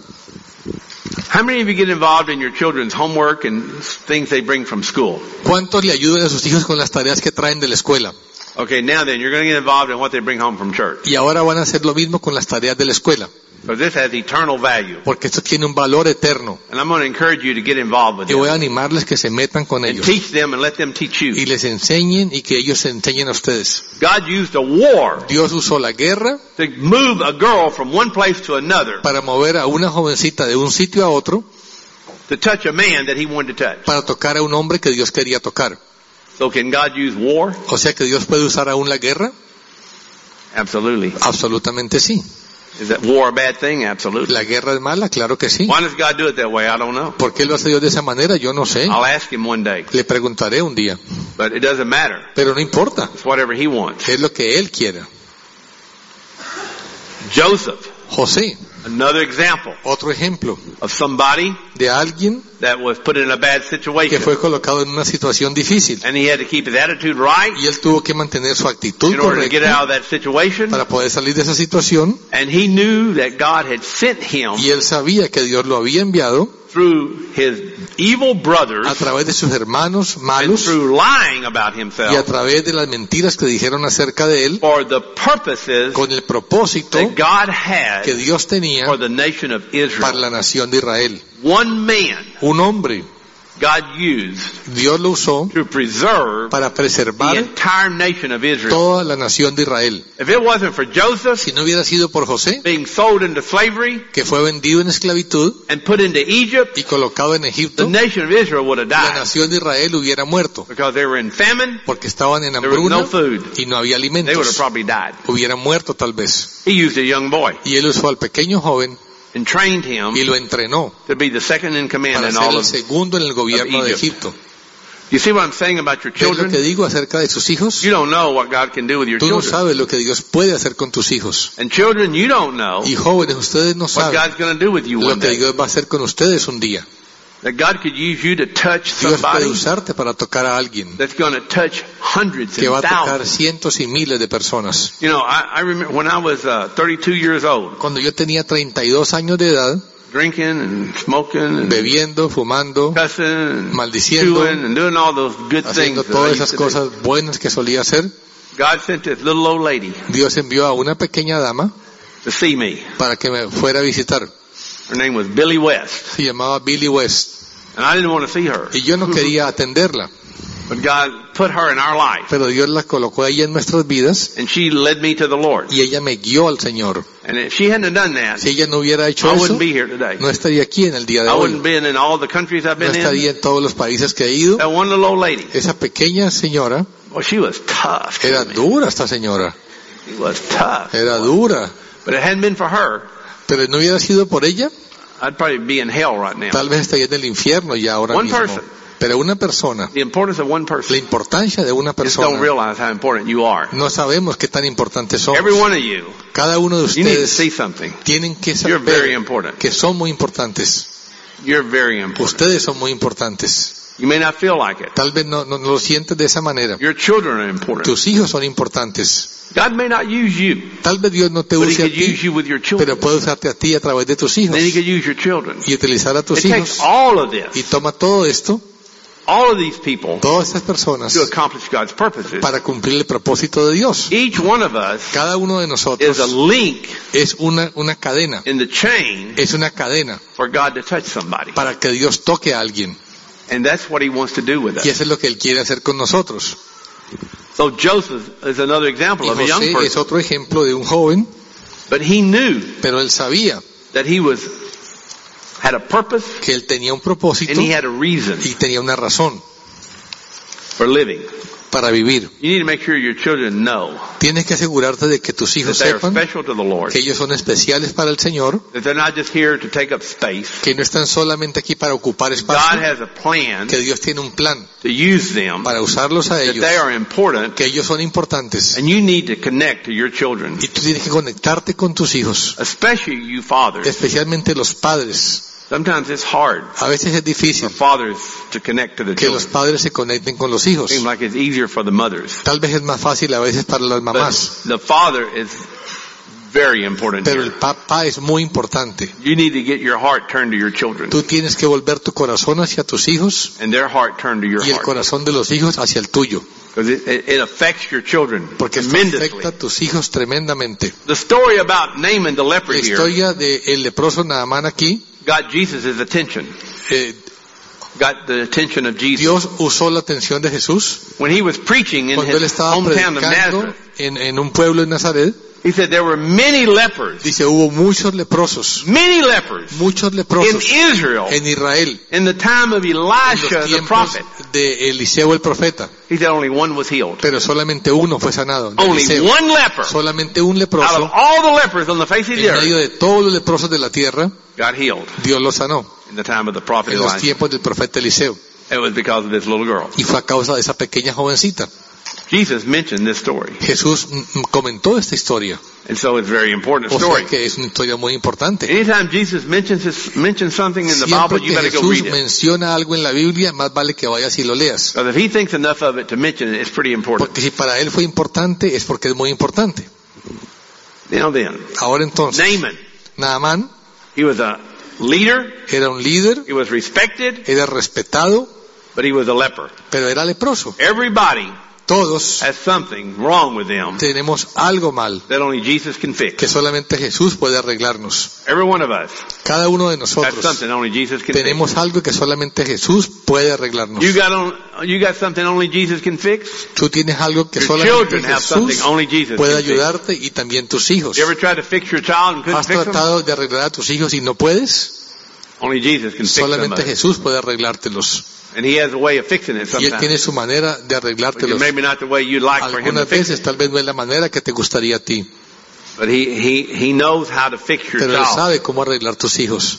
How many of you get involved in your children's homework and things they bring from school? ¿Cuántos le ayudan a sus hijos con las tareas que traen de la escuela? Okay, now then, you're going to get involved in what they bring home from church. Y ahora van a hacer lo mismo con las tareas de la escuela, Because this has eternal value. porque esto tiene un valor eterno. And I'm going to encourage you to get involved with Y voy a them. animarles que se metan con And ellos teach them and let them teach y you. les enseñen y que ellos se enseñen a ustedes. God used a war Dios usó la guerra to move a girl from one place to another para mover a una jovencita de un sitio a otro to touch a man that he wanted to touch. para tocar a un hombre que Dios quería tocar. So can God use war? O sea que Dios puede usar aún la guerra. Absolutely. Absolutamente sí. Is that war a bad thing? Absolutely. La guerra es mala, claro que sí. Why does God do it that way? I don't know. ¿Por qué lo hace Dios de esa manera? Yo no sé. I'll ask him one day. Le preguntaré un día. But it doesn't matter. Pero no importa. It's whatever he wants. Es lo que Él quiera. Joseph, José, Another example Otro ejemplo of somebody de alguien that was put in a bad que situation. fue colocado en una situación difícil And he had to keep his attitude right y él tuvo que mantener su actitud in order to get correcta out of that situation. para poder salir de esa situación, And he knew that God had sent him y él sabía que Dios lo había enviado through his evil a brothers través de sus hermanos and malos through lying about y a himself través de las mentiras que dijeron acerca de él, for the purposes con el propósito that God had que Dios tenía for the nation of para Israel. la nación de Israel. One man Un hombre, God used Dios lo usó to preserve para the preservar entire nation of Israel. toda la nación de Israel. If it wasn't for Joseph Si no hubiera sido por José, being sold into slavery que fue vendido en esclavitud and put into Egypt, y colocado en the Egipto, nation of Israel would have la died nación de Israel hubiera muerto, because they were in famine, porque estaban en there was no hambruna food. y no había They would have alimentos. probably died. Hubieran muerto tal vez. He used a young boy Y él usó al pequeño joven and trained him y lo entrenó to be the second in command para in ser all el of. segundo en el gobierno de Egypt. Egipto. You see what I'm saying about your ¿Ves lo que children? digo acerca de sus hijos? You don't know what God can do with your Tú no children. sabes lo que Dios puede hacer con tus hijos. And children, you don't know Y jóvenes, ustedes no what saben God's going to do with you lo one que day. Dios va a hacer con ustedes un día. That God could use you to touch Dios puede somebody usarte para tocar a alguien that's going to touch hundreds que va and a tocar thousands. cientos y miles de personas. You know, I remember when I was 32 years old, Cuando yo tenía 32 años de edad, drinking and smoking and bebiendo, fumando, cussing and maldiciendo, chewing and doing all those good things haciendo that I todas used esas to do. cosas buenas que solía hacer, God sent this little old lady Dios envió a una pequeña dama to see me. para que me fuera a visitar. Her name was Billy West. Se llamaba Billy West. And I didn't want to see her. Y yo no quería atenderla, But God put her in our life. pero Dios la colocó a ella en nuestras vidas And she led me to the Lord. y ella me guió al Señor. And if she hadn't done that, Si ella no hubiera hecho I eso, wouldn't be here today. no estaría aquí en el día de I hoy. wouldn't been in all the countries I've No been in. estaría en todos los países que he ido. That one little old lady. Esa pequeña señora, Well, she was tough. to era me. dura esta señora, She was tough. era dura. But if it hadn't been for her, Pero no hubiera sido por ella, I'd probably be in hell right now. tal vez estaría en el infierno ya ahora One mismo. person. Pero una persona, The importance of one la person. importancia de una Just don't persona, realize how important you are. no sabemos qué tan importantes somos. Every one of you, Cada uno de you need to ustedes see something. tienen que You're very saber important. que son muy importantes. You're very important. Ustedes son muy importantes. You may not feel like it. Tal vez no lo sientes de esa manera. Your children are important. Tus hijos son importantes. God may not use you, Tal vez Dios no te but He use a could use ti, you with your children. pero puede usarte a ti a través de tus hijos Then He could use your children. y utilizar a tus It takes hijos. all of Y this, toma todo esto, all of these people, todas estas personas, to accomplish God's purposes. para cumplir el propósito de Dios. Each one of us Cada uno de nosotros is a link es una cadena, in the chain es una cadena for God to touch somebody. para que Dios toque a alguien. And that's what He wants to do with us. Y eso es lo que Él quiere hacer con nosotros. So Joseph is another example Y of a young José es person. otro ejemplo de un joven, But he knew pero él sabía that he had a purpose que él tenía un propósito and he had a reason y tenía una razón for living. para vivir. You need to make sure your children know Tienes que asegurarte de que tus that hijos they are sepan special to the Lord. que ellos son especiales para el Señor, That they're not just here to take up space. que no están solamente aquí para ocupar God espacio, has a plan que Dios tiene un plan to use them, para usarlos a that ellos, they are important, que ellos son importantes. and you need to connect to your children, Y tú tienes que conectarte con tus hijos, especially you fathers. especialmente los padres. Sometimes it's hard A veces es for difícil fathers to connect to the que los children. padres se conecten con los hijos. Seems like it's easier for the mothers. Tal vez es más fácil a veces para las mamás, But the father is very important pero here. el papá es muy importante. You need to get your heart turned to your children, Tú tienes que volver tu corazón hacia tus hijos and their heart turned to your y el heart. corazón de los hijos hacia el tuyo, Because it affects your children porque esto tremendously. afecta a tus hijos tremendamente. The story about Naaman the leper La here historia del leproso Naamán aquí, got Jesus' attention, got the attention of Jesus. Dios usó la atención de Jesús When he was preaching in cuando él his estaba hometown of predicando Nazareth, en un pueblo de Nazaret. he said there were many lepers Dice, hubo muchos leprosos in leprosos Israel en Israel in the time of en Elisha los the tiempos prophet. de Eliseo el profeta, He said only one was healed. pero solamente uno fue sanado, de Only Eliseo. one leper Solamente un out leproso of all the lepers on the face of the en medio earth de todos los leprosos de la tierra, got healed Dios lo sanó in the time of the prophet en los Elisha. tiempos del profeta Eliseo, It was because of this little girl. y fue a causa de esa pequeña jovencita. Jesus mentioned this story. Jesús comentó esta historia. And so it's a very important O story. sea que es una historia muy importante. Anytime Jesus mentions something in the Siempre Bible, you que better go Jesús read it. menciona algo en la Biblia, más vale que vayas y lo leas. Because if he thinks enough of it to mention it, it's pretty important. Porque si para él fue importante, es porque es muy importante. Now then, Ahora entonces, Naaman, Naamán he was a leader, era un líder, he was respected, era respetado, but he was a leper. pero era leproso. Everybody Todos has something wrong with them tenemos algo mal that only Jesus can que fix. solamente Jesús puede arreglarnos. Every one of us Cada uno de has nosotros something only Jesus can fix. tenemos algo que solamente Jesús puede arreglarnos. You got something only Jesus can fix? Tú tienes algo que Your solamente children have something Jesús only Jesus puede can fix. ayudarte y también tus hijos. You ever tried to fix your child and couldn't ¿Has fix them? tratado de arreglar a tus hijos y no puedes? Only Jesus can fix them. Solamente Jesús puede arreglártelos. And he has a way of fixing it Y Él tiene sometimes. su manera de arreglártelos. Maybe not the way you'd like for him to Algunas fix veces it. tal vez no es la manera que te gustaría a ti, But he knows how to fix your pero Él child. sabe cómo arreglar tus hijos.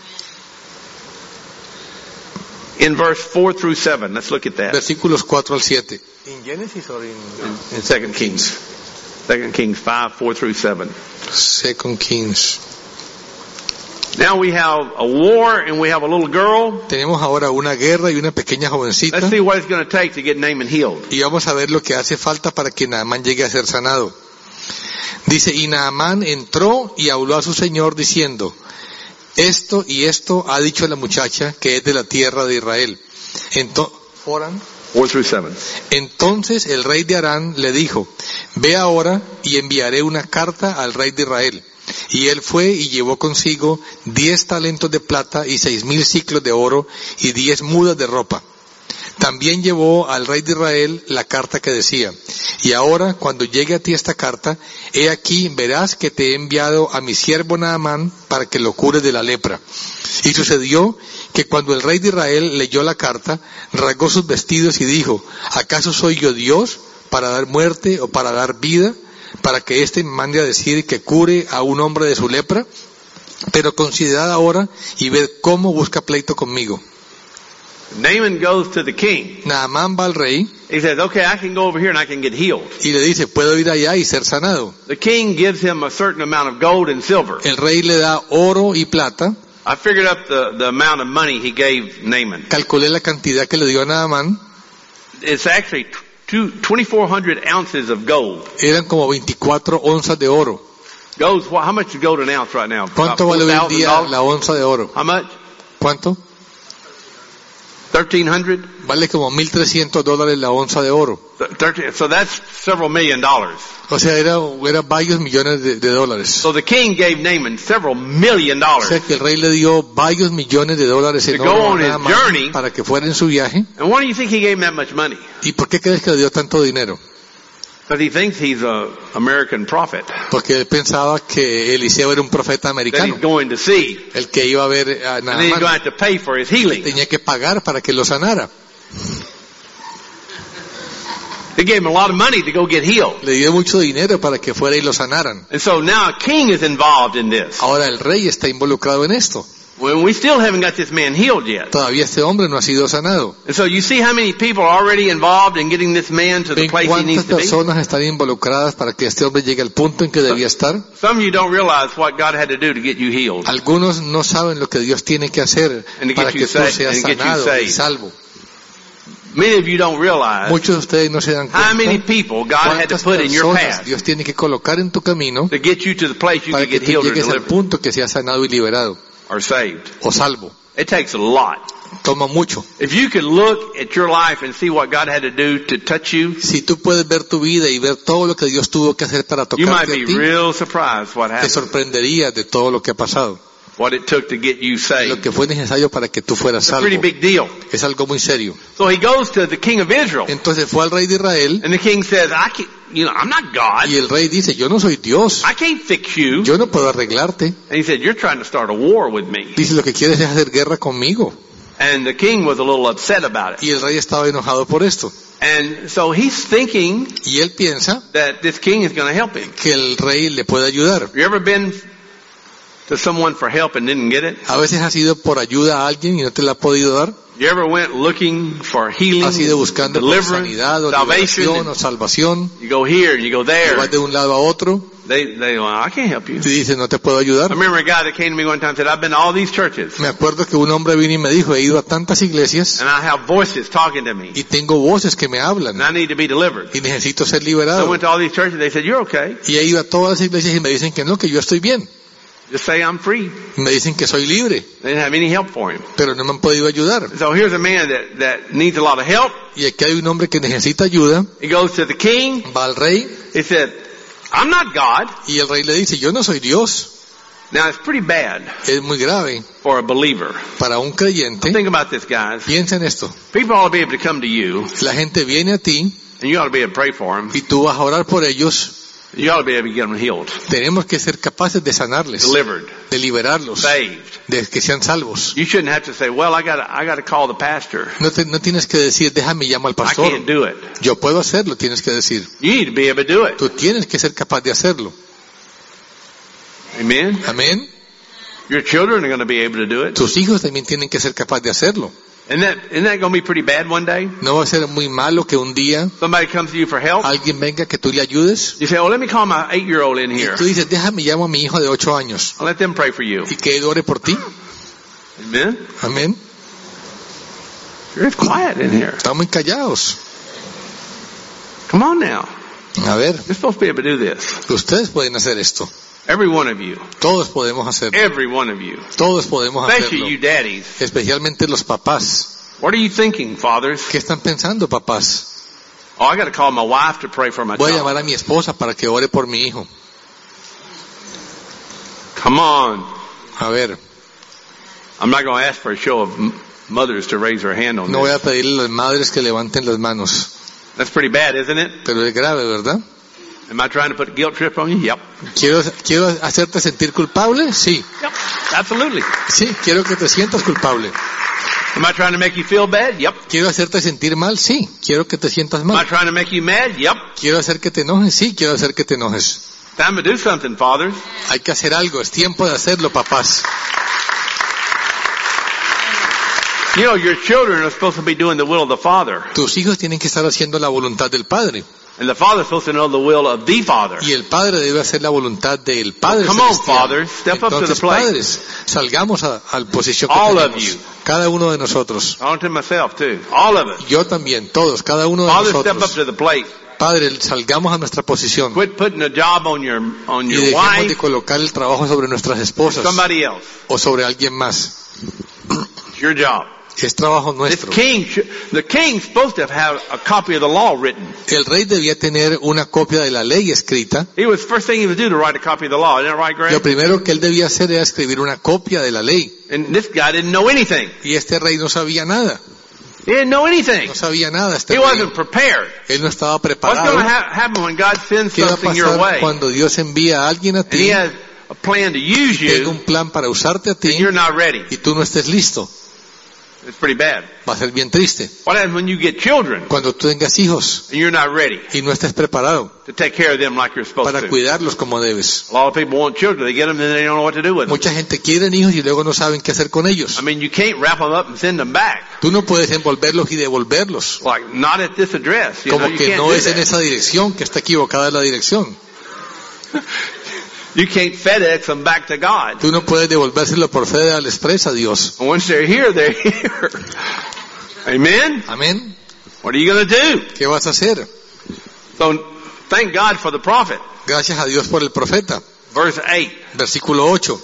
In verse 4 through 7, let's look at that. Versículos 4 al 7. ¿En Génesis o In 2 Kings. 2 Kings 5, 4 through 7. Second Kings? Now we have a war and we have a little girl. Tenemos ahora una guerra y una pequeña jovencita. Let's see what it's going to take to get Naaman healed. Y vamos a ver lo que hace falta para que Naamán llegue a ser sanado. Dice, y Naamán entró y habló a su señor diciendo, esto y esto ha dicho la muchacha que es de la tierra de Israel. 4 through 7. Entonces el rey de Aram le dijo, ve ahora y enviaré una carta al rey de Israel. Y él fue y llevó consigo 10 talentos de plata y 6,000 siclos de oro y 10 mudas de ropa. También llevó al rey de Israel la carta que decía, y ahora cuando llegue a ti esta carta, he aquí verás que te he enviado a mi siervo Naamán para que lo cures de la lepra. Y sucedió que cuando el rey de Israel leyó la carta, rasgó sus vestidos y dijo, ¿acaso soy yo Dios para dar muerte o para dar vida? Para que éste me mande a decir que cure a un hombre de su lepra, pero considerad ahora y ved cómo busca pleito conmigo. Naaman goes to the king. Naamán va al rey He says, okay, I can go over here and I can get healed. y le dice, puedo ir allá y ser sanado. The king gives him a certain amount of gold and silver. El rey le da oro y plata. I figured up the amount of money he gave Naaman. Calculé la cantidad que le dio a Naamán. It's actually 2,400 ounces of gold. Eran como 24 onzas de oro. Gold's, how much is gold an ounce right now? ¿Cuánto vale hoy en día $4,000? la onza de oro? How much? ¿Cuánto? 1,300? Vale como $1,300 la onza de oro. 13, so that's several $1 million. O sea, era varios millones de dólares. So the king gave Naaman several $1 million. O sea que el rey le dio varios millones de dólares en To go oro a on his Naamán journey. para que fuera en su viaje. And why do you think he gave him that much money? ¿Y por qué crees que le dio tanto dinero? Because he thinks he's an American prophet Porque él pensaba que Eliseo era un profeta that americano, he's going to see. el que iba a ver a And then he's going to Naamán. have to pay for his healing. Tenía que pagar para que lo sanara. They gave him a lot of money to go get healed. Le dio mucho dinero para que fuera y lo sanaran. And so now a king is involved in this. Ahora el rey está involucrado en esto. When we still haven't got this man healed yet. Todavía este hombre no ha sido sanado. And so you see how many people are already involved in getting this man to the ¿Ven place he cuántas needs to be? personas están involucradas para que este hombre llegue al punto en que debía estar? Some of you don't realize what God had to do to get you healed. Algunos no saben lo que Dios tiene que hacer And to para get que you tú saved, seas and to get you sanado y saved. salvo. Many of you don't realize Muchos de ustedes no se dan how many cuenta people God had to cuántas put in your personas path Dios tiene que colocar en tu camino to get you to the place you para can que get tú healed or llegues al delivered punto que seas sanado y liberado or saved. o salvo. It takes a lot. Toma mucho. If you could look at your life and see what God had to do to touch you, Si tú puedes ver tu vida y ver todo lo que Dios tuvo que hacer para you might tocarte be a ti, real surprised what te happened, sorprenderías de todo lo que ha pasado. what it took to get you Lo saved. que fue necesario para que tú fueras It's a salvo. pretty big deal. Es algo muy serio. So he goes to the king of Israel, Entonces fue al rey de Israel and the king says, I can't, I'm not God. y el rey dice, yo no soy Dios. I can't fix you. Yo no puedo arreglarte. And he said, you're trying to start a war with me. Dice, lo que quieres es hacer guerra conmigo. And the king was a little upset about it. Y el rey estaba enojado por esto. And so he's thinking Y él piensa that this king is going to help him. que el rey le puede ayudar. You ever been to someone for help and didn't get it? A veces has ido por ayuda a alguien y no te la ha podido dar. You ever went looking for healing, Has ido buscando por deliverance, sanidad o salvation? liberación o salvación. You go here and you go Y there. vas de un lado a otro They go, I can't help you. y dices, no te puedo I ayudar. remember a guy that came to me one time and said, I've been to all these churches Me acuerdo que un hombre vino y me dijo, he ido a tantas iglesias and I have voices talking to me y tengo voces que me hablan and I need to be delivered. y necesito ser I liberado. went to all these churches. They said, you're okay. Y he ido a todas las iglesias y me dicen que no, que yo estoy bien. Just say I'm free. Me dicen que soy libre, They didn't have any help for him. pero no me han podido ayudar. So here's a man that needs a lot of help. Y aquí hay un hombre que necesita ayuda, He goes to the king. va al rey He said, I'm not God. y el rey le dice, yo no soy Dios. Now it's pretty bad Es muy grave for a believer. para un creyente. Think about this, guys. Piensa en esto. People ought to be able to come to you La gente viene a ti and you ought to be able to pray for them. y tú vas a orar por ellos. You ought to be able to get them healed, Tenemos que ser capaces de sanarles, delivered, de liberarlos, saved. de que sean salvos. You shouldn't have to say, well, I got to call the pastor. No tienes que decir, déjame llamo al I pastor. can't do it. Yo puedo hacerlo, tienes que decir. You need to be able to do it. Tú tienes que ser capaz de hacerlo. Amen. Amén. Your children are going to be able to do it. Tus hijos también tienen que ser capaces de hacerlo. Isn't that going to be pretty bad one day? No va a ser muy malo que un día Somebody comes to you for help. alguien venga que tú le ayudes You say, oh, let me call my 8-year-old in y here. tú dices, déjame llamo a mi hijo de 8 años I'll let them pray for you. y que él ore por ti. Amen. Amén. It's quiet in here. Están muy callados. Come on now. A ver, You're supposed to be able to do this. ustedes pueden hacer esto. Every one of you. Todos podemos hacerlo. Every one of you. Todos podemos Especially hacerlo. you daddies. Especialmente los papás. What are you thinking, fathers? ¿Qué están pensando, papás? Oh, I got to call my wife to pray for my Voy a child. llamar a mi esposa para que ore por mi hijo. Come on. A ver, I'm not going to ask for a show of mothers to raise their hand on no voy a this. pedirle a las madres que levanten las manos. That's pretty bad, isn't it? Pero es grave, ¿verdad? Am I trying to put a guilt trip on you? Yep. ¿Quiero hacerte sentir culpable? Sí. Yep. Absolutely. Sí, quiero que te sientas culpable. Am I trying to make you feel bad? Yep. ¿Quiero hacerte sentir mal? Sí. ¿Quiero que te sientas Am I mal? trying to make you mad? Yep. ¿Quiero hacer que te enojes? Sí, quiero hacer que te enojes. Time to do something, fathers. Hay que hacer algo, es tiempo de hacerlo, papás. You know, your children are supposed to be doing the will of the Father. Tus hijos tienen que estar haciendo la voluntad del Padre. And the Father's supposed to know the will of the Father. Y el Padre debe hacer la voluntad del Padre Come on, celestial. fathers, step up to the Entonces, plate. padres, salgamos al posición que All of tenemos. you. Cada uno de nosotros. On to myself, too. All of us. Yo también, todos, cada uno de Fathers, step up nosotros. to the plate. Padre, salgamos a nuestra posición. Quit putting a job on your Y dejemos de wife, colocar el trabajo sobre nuestras esposas somebody else. o sobre alguien más. It's your job. Es trabajo This nuestro. the king's supposed to have a copy of the law written. El rey debía tener una copia de la ley escrita. First thing he would do to write a copy of the law. Isn't that right, Lo Greg? primero que él debía hacer era escribir una copia de la ley. And this guy didn't know anything. Y este rey no sabía nada. He didn't know anything. No sabía nada este He rey. wasn't prepared. Él no estaba What's preparado. going to happen when God sends ¿Qué va a something your pasar way? cuando Dios envía a alguien a And He ti? has a plan to use Tiene you, un plan para usarte a and ti you're not ready. y tú no estés listo. It's pretty bad. Va a ser bien triste. What happens when you get children Cuando tú tengas hijos and you're not ready y no estés preparado to take care of them like you're supposed para to? cuidarlos como debes. A lot of people want children. They get them and they don't know what to do with them. Mucha gente quiere hijos y luego no saben qué hacer con ellos. I mean, you can't wrap them up and send them back. Tú no puedes envolverlos y devolverlos. Like, not at this address. You know, Como you que can't no do es en that. esa dirección, que está equivocada la dirección. You can't FedEx them back to God. Tú no puedes devolvérselo por Federal Express a Dios. And once they're here, they're here. Amen? Amén. What are you going to do? ¿Qué vas a hacer? So, thank God for the prophet. Gracias a Dios por el profeta. Verse 8. Versículo 8.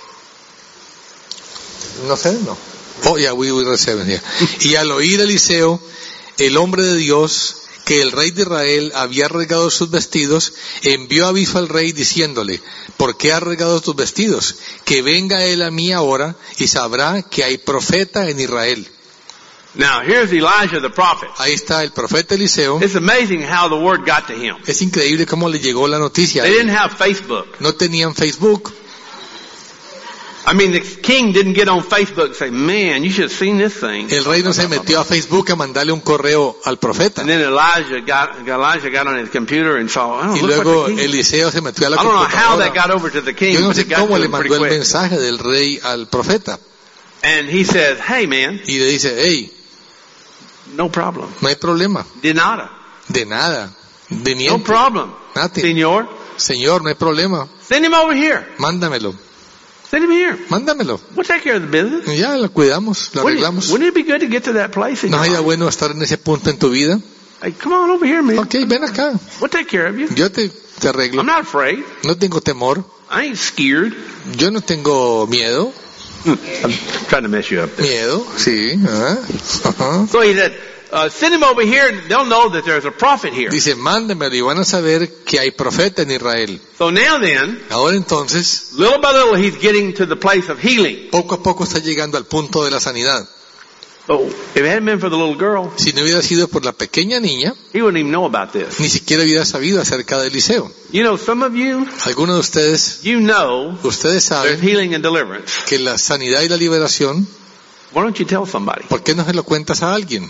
No sé, no. Oh, yeah, we read 7 here. Y al oír Eliseo, el hombre de Dios, que el rey de Israel había regado sus vestidos, envió aviso al rey diciéndole, ¿por qué has regado tus vestidos? Que venga él a mí ahora y sabrá que hay profeta en Israel. Now, here's Elijah the prophet. Ahí está el profeta Eliseo. It's amazing how the word got to him. Es increíble cómo le llegó la noticia. They didn't have Facebook. No tenían Facebook. I mean, the king didn't get on Facebook and say, man, you should have seen this thing. El rey no se metió a Facebook a mandarle un correo al profeta. And then Elijah got on his computer and saw, I don't Y know, look luego what the king. Eliseo se metió a la I don't know how that computadora. got over to the king, Yo no but sé it got cómo to le him pretty mandó el quick. mensaje del rey al profeta. And he says, hey man, Y le dice, hey, no problem. no hay problema. De nada. De nada. De No niente. problem. Nate. Señor, Señor, no hay problema. send him over here. Mándamelo. Send him here. Mándamelo. We'll take care of the business. Y ya lo cuidamos, lo arreglamos. Wouldn't it be good to get to that place? ¿No sería bueno estar en ese punto en tu vida? Hey, come on over here, man. Ok, ven acá. We'll take care of you. Yo te arreglo. I'm not afraid. No tengo temor. I ain't scared. Yo no tengo miedo. I'm trying to mess you up there. Miedo, sí. Ajá. So he said, send him over here and they'll know that there's a prophet here. Dice, mándamelo y van a saber que hay profeta en Israel. So now then, Ahora entonces, little by little, he's getting to the place of healing. poco a poco está llegando al punto de la sanidad. So if it hadn't been for the little girl, Si no hubiera sido por la pequeña niña, he wouldn't even know about this. ni siquiera hubiera sabido acerca de Eliseo. You know, some of you, Algunos de ustedes, you know ustedes there's saben healing and deliverance. que la sanidad y la liberación, Why don't you tell somebody? ¿por qué no se lo cuentas a alguien?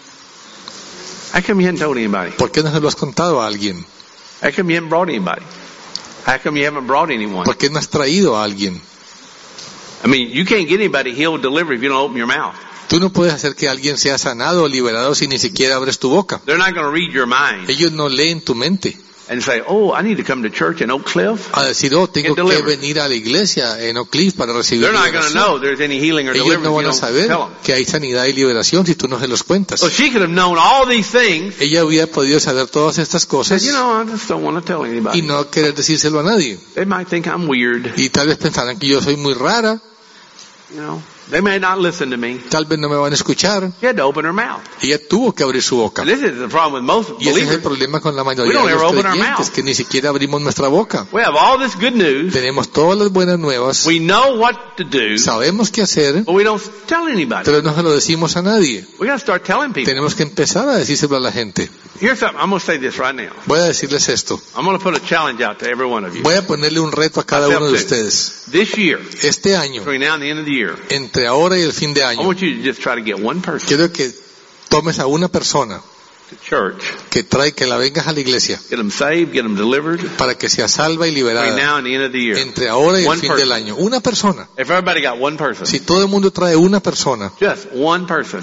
How come you hadn't told anybody? ¿Por qué no se lo has contado a alguien? How come you haven't brought anybody? How come you haven't brought anyone? ¿Por qué no has traído a alguien? I mean, you can't get anybody healed or delivered if you don't open your mouth. Tú no puedes hacer que alguien sea sanado o liberado si ni siquiera abres tu boca. They're not going to read your mind Ellos no leen tu mente and say, oh, I need to come to church in Oak Cliff. a decir, oh, tengo Get que delivered. venir a la iglesia en Oak Cliff para recibir They're not going to liberación. know there's any healing or Ellos deliverance no if van you a don't saber tell them. que hay sanidad y liberación si tú no se los cuentas. So she could have known all these things. Ella hubiera podido saber todas estas Said, cosas you know, I just don't want to tell y anybody. no querer decírselo a nadie. They might think I'm weird. Y tal vez pensarán que yo soy muy rara, You know, they may not listen to me. tal vez no me van a escuchar. She had to open her mouth. Ella tuvo que abrir su boca. And this is the problem with most Y ese es el believers. problema con la We mayoría don't de ever los open our creyentes, mouth. que ni siquiera abrimos nuestra boca. We have all this good news. Tenemos todas las buenas nuevas, We know what to do, sabemos qué hacer, but we don't tell anybody. pero no se lo decimos a nadie. We got to start telling people. Tenemos que empezar a decírselo a la gente. Here's something. I'm going to say this right now. Voy a decirles esto. I'm going to put a challenge out to every one of you. Voy a ponerle un reto a cada uno de ustedes. This year, Este año, between now and the end of the year, entre ahora y el fin de I año, want you to just try to get one person quiero que tomes a una persona to church, que la vengas a la iglesia get them saved, get them delivered, para que sea salva y between liberada now and the end of the year. entre ahora y el One fin person. del año. Una persona. If everybody got one person, Si todo el mundo trae una persona, just one person,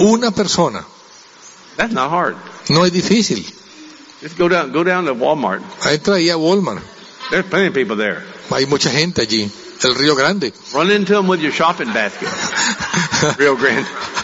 that's not hard. no es difícil. Just go down to Walmart. Ahí traía Walmart. There's plenty of people there. Hay mucha gente allí. El Río Grande. Run into them with your shopping basket. Rio Grande.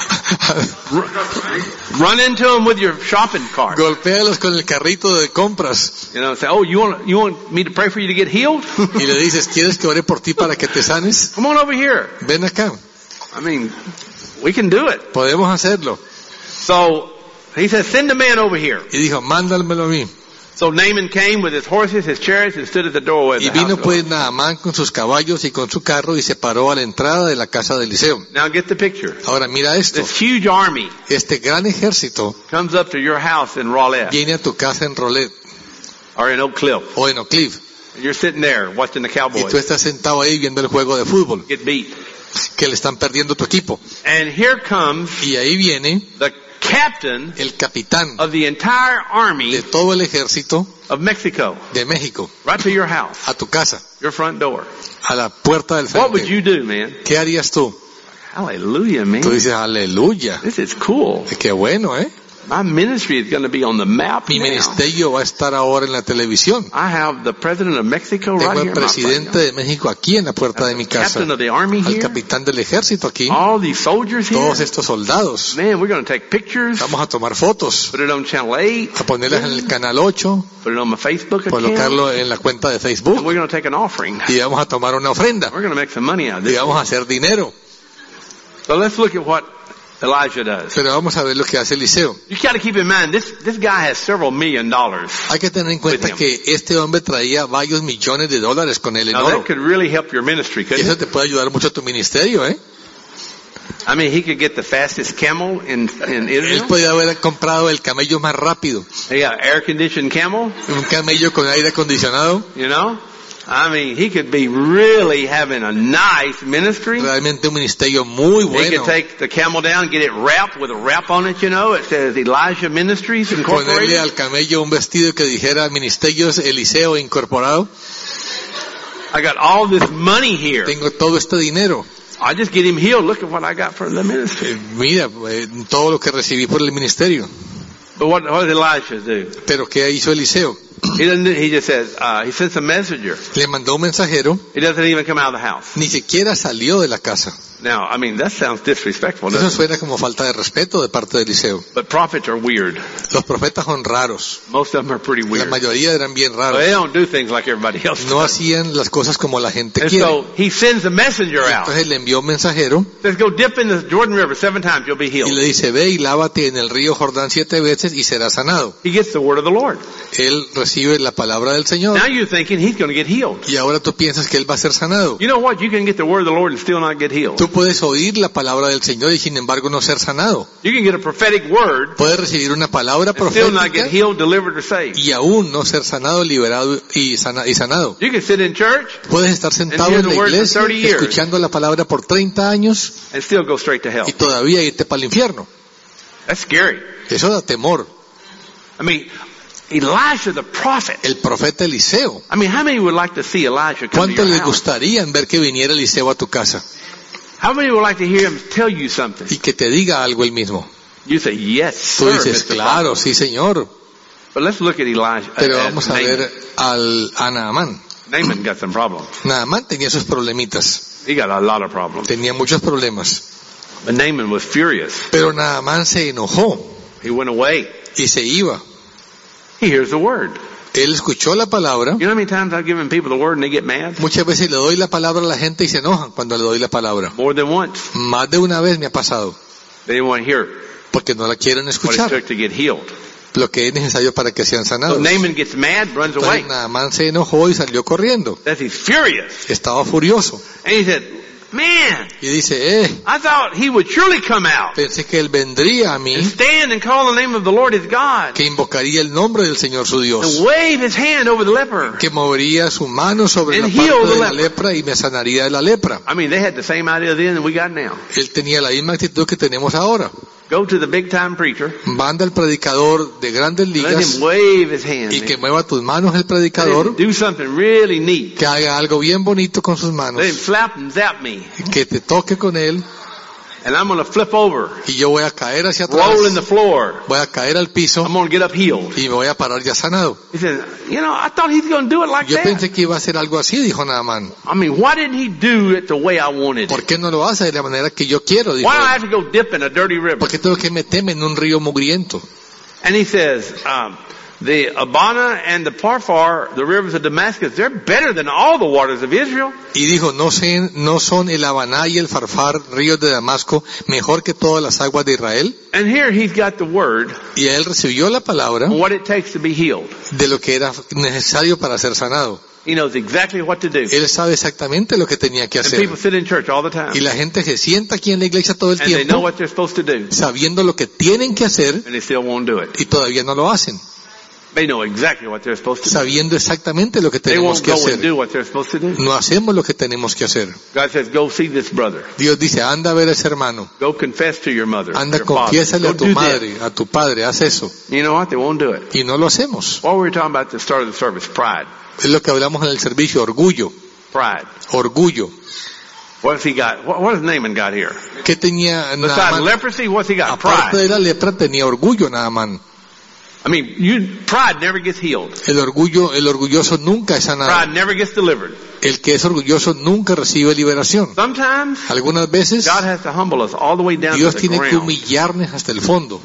Run into them with your shopping cart. Golpéalos con el carrito de compras You know, say, oh, you want me to pray for you to get healed? y le dices, ¿quieres que ore por ti para que te sanes? Come on over here. Ven acá. I mean, we can do it. Podemos hacerlo. So he says, send a man over here. Y dijo, mándamelo a mí. So Naaman came with his horses, his chariots, and stood at the doorway of Y the house. vino pues Naamán con sus caballos y con su carro y se paró a la entrada de la casa de Eliseo. Now get the picture. Ahora mira esto. This huge army Este gran ejército comes up to your house in Rowlett viene a tu casa en Rolet or in Oak Cliff. o en Oak Cliff. And you're sitting there watching the Y tú Cowboys estás sentado ahí viendo el juego de fútbol get beat. que le están perdiendo tu equipo. And here comes Y ahí viene the captain el capitán of the entire army de todo el ejército of Mexico de México right to your house, a tu casa, your front door. a la puerta del What would frente. you do, man? ¿Qué harías tú? Hallelujah, man. Tú dices, aleluya. This is cool. Qué bueno, ¿eh? My ministry is going to be on the map Mi now. ministerio va a estar ahora en la televisión. I have the president of Mexico Tengo right al here in my presidente front de México aquí en la puerta de mi yard. casa, Captain of the army al here. capitán del ejército aquí, All these soldiers here. todos estos soldados. Man, we're going to take pictures, Vamos a tomar fotos, put it on channel 8, a ponerlas en el canal 8, put it on my Facebook account, colocarlo en la cuenta de and Facebook we're going to take an offering. y vamos a tomar una ofrenda We're going to make some money out of y this. vamos a hacer dinero. So let's look at what Elijah does. Pero vamos a ver lo que hace Eliseo. You got to keep in mind, this guy has several $1 million. Hay que tener en cuenta que este hombre traía varios millones de dólares con él en Now oro. that could really help your ministry, Y couldn't eso it? te puede ayudar mucho a tu ministerio, ¿eh? I mean, he could get the fastest camel in Él Israel. podía haber comprado el camello más rápido. He got air conditioned camel, Un camello con aire acondicionado. you know. I mean, he could be really having a nice ministry. Realmente un ministerio muy He bueno. could take the camel down, get it wrapped with a wrap on it, you know. It says Elijah Ministries Ponerle Incorporated. al camello un vestido que dijera Ministerios Eliseo Incorporado. I got all this money here. Tengo todo este dinero. I just get him healed. Look at what I got from the ministry. Mira, todo lo que recibí por el ministerio. But what does Elijah do? Pero ¿qué hizo Eliseo? He doesn't. He just says he sends a messenger. Le mandó un mensajero, He doesn't even come out of the house. ni siquiera salió de la casa. Now, I mean, that sounds disrespectful, Eso doesn't it? suena como falta de respeto de parte de Eliseo. But prophets are weird. Los profetas son raros. Most of them are pretty La weird. mayoría eran bien They raros. don't do things like everybody else No does. hacían las cosas como la gente And quiere. so he sends a messenger out. Entonces le envió un mensajero Says, go dip in the Jordan River 7 times, you'll be y healed. le dice, ve y lávate en el río Jordán 7 veces y serás sanado. He gets the word of the Lord. Él recibe la palabra del Señor Now you're thinking he's going to get healed. y ahora tú piensas que él va a ser sanado. You know what? You can get the word of the Lord and still not get healed. Tú puedes oír la palabra del Señor y sin embargo no ser sanado. You can get a prophetic word Puedes recibir una palabra and still not profética get healed, delivered, or saved. y aún no ser sanado, liberado y sanado. You can sit in church Puedes estar sentado hear en la the word for iglesia 30 years. escuchando la palabra por 30 años and still go straight to hell. y todavía irte para el infierno. That's scary. Eso da temor. I mean, Elijah the prophet. El profeta Eliseo. I mean, how many would like to see Elijah come to ¿Cuánto your les house? gustaría ver que viniera Eliseo a tu casa How many would like to hear him tell you something? y que te diga algo él mismo? You say, yes, Tú sir, dices, Mr. claro, Prophet. sí señor. But let's look at Elijah. Pero at vamos a Naaman. ver a Naamán. Naaman got some problems. Naamán tenía sus problemitas. He got a lot of problems. Tenía muchos problemas. But Naaman was furious. Pero Naamán se enojó He went away. y se iba. He hears the word. Él escuchó la palabra. You know how many times I've given people the word and they get mad? Muchas veces le doy la palabra a la gente y se enojan cuando le doy la palabra. More than once. Más de una vez me ha pasado. They didn't want to hear Porque no la quieren what it escuchar. took to get healed. Lo que es necesario para que sean So sanados. Naaman gets mad, runs away. Entonces Naamán se enojó y salió corriendo. That's he's furious. Estaba furioso. And he said, man, Y dice, I thought he would surely come out pensé que él vendría a mí, and stand and call the name of the Lord his God que invocaría el nombre del Señor su and Dios, wave his hand over the leper. que movería su mano sobre la And heal parte the de la leper. lepra y me sanaría de la lepra. I mean, they had the same idea then that we got now. Él tenía la misma actitud que tenemos ahora. Go to the big time preacher, Manda al predicador de grandes let ligas him wave his hand. y que man. mueva tus manos el Let him predicador, do something really neat. que haga algo bien bonito con sus manos, Let him slap and zap me. que te toque con él And I'm going to flip over, y yo voy a caer hacia atrás, roll in the floor. voy a caer al piso I'm going to get up healed. y me voy a parar ya sanado. He said, you know, I thought he's going to do it like Yo that. pensé que iba a hacer algo así, dijo Naamán. I mean, why didn't he do it the way I wanted ¿Por it? qué no lo hace de la manera que yo quiero? Dijo Why do I él. have to go dip in a dirty river? ¿Por qué tengo que meterme en un río mugriento? And he says, the Abana and the Parfar, the rivers of Damascus, they're better than all the waters of Israel. Y dijo, no son el Habaná y el Farfar, ríos de Damasco, mejor que todas las aguas de Israel. And here he's got the word Y él recibió la palabra on what it takes to be healed. de lo que era necesario para ser sanado. He knows exactly what to do. Él sabe exactamente lo que tenía que And hacer. people sit in church all the time. Y la gente se sienta aquí en la iglesia todo el And they know tiempo, what they're supposed to do. sabiendo lo que tienen que hacer, And they still won't do it. y todavía no lo hacen, They know exactly what they're supposed to do. sabiendo exactamente lo que They tenemos won't que go and hacer. do what they're supposed to do. No hacemos lo que tenemos que hacer. God says, go see this brother. Dios dice, anda a ver a ese hermano, Go confess to your mother. anda, your father. confiésale Go a tu do that. madre, a tu padre, haz eso. You know what? They won't do it. Y no lo hacemos. What were we talking about at the start of the service? Pride. Es lo que hablamos en el servicio, orgullo, Pride. orgullo. What has he got? What has Naaman got here? ¿Qué tenía Besides Naamán? leprosy, what's he got? Aparte Pride. de la lepra tenía orgullo Naamán. I mean, pride never gets healed. El orgulloso nunca es sanado. Pride never gets delivered. El que es orgulloso nunca recibe liberación. Sometimes Algunas veces God has to humble us all the way down Dios to the tiene que ground humillarnos hasta el fondo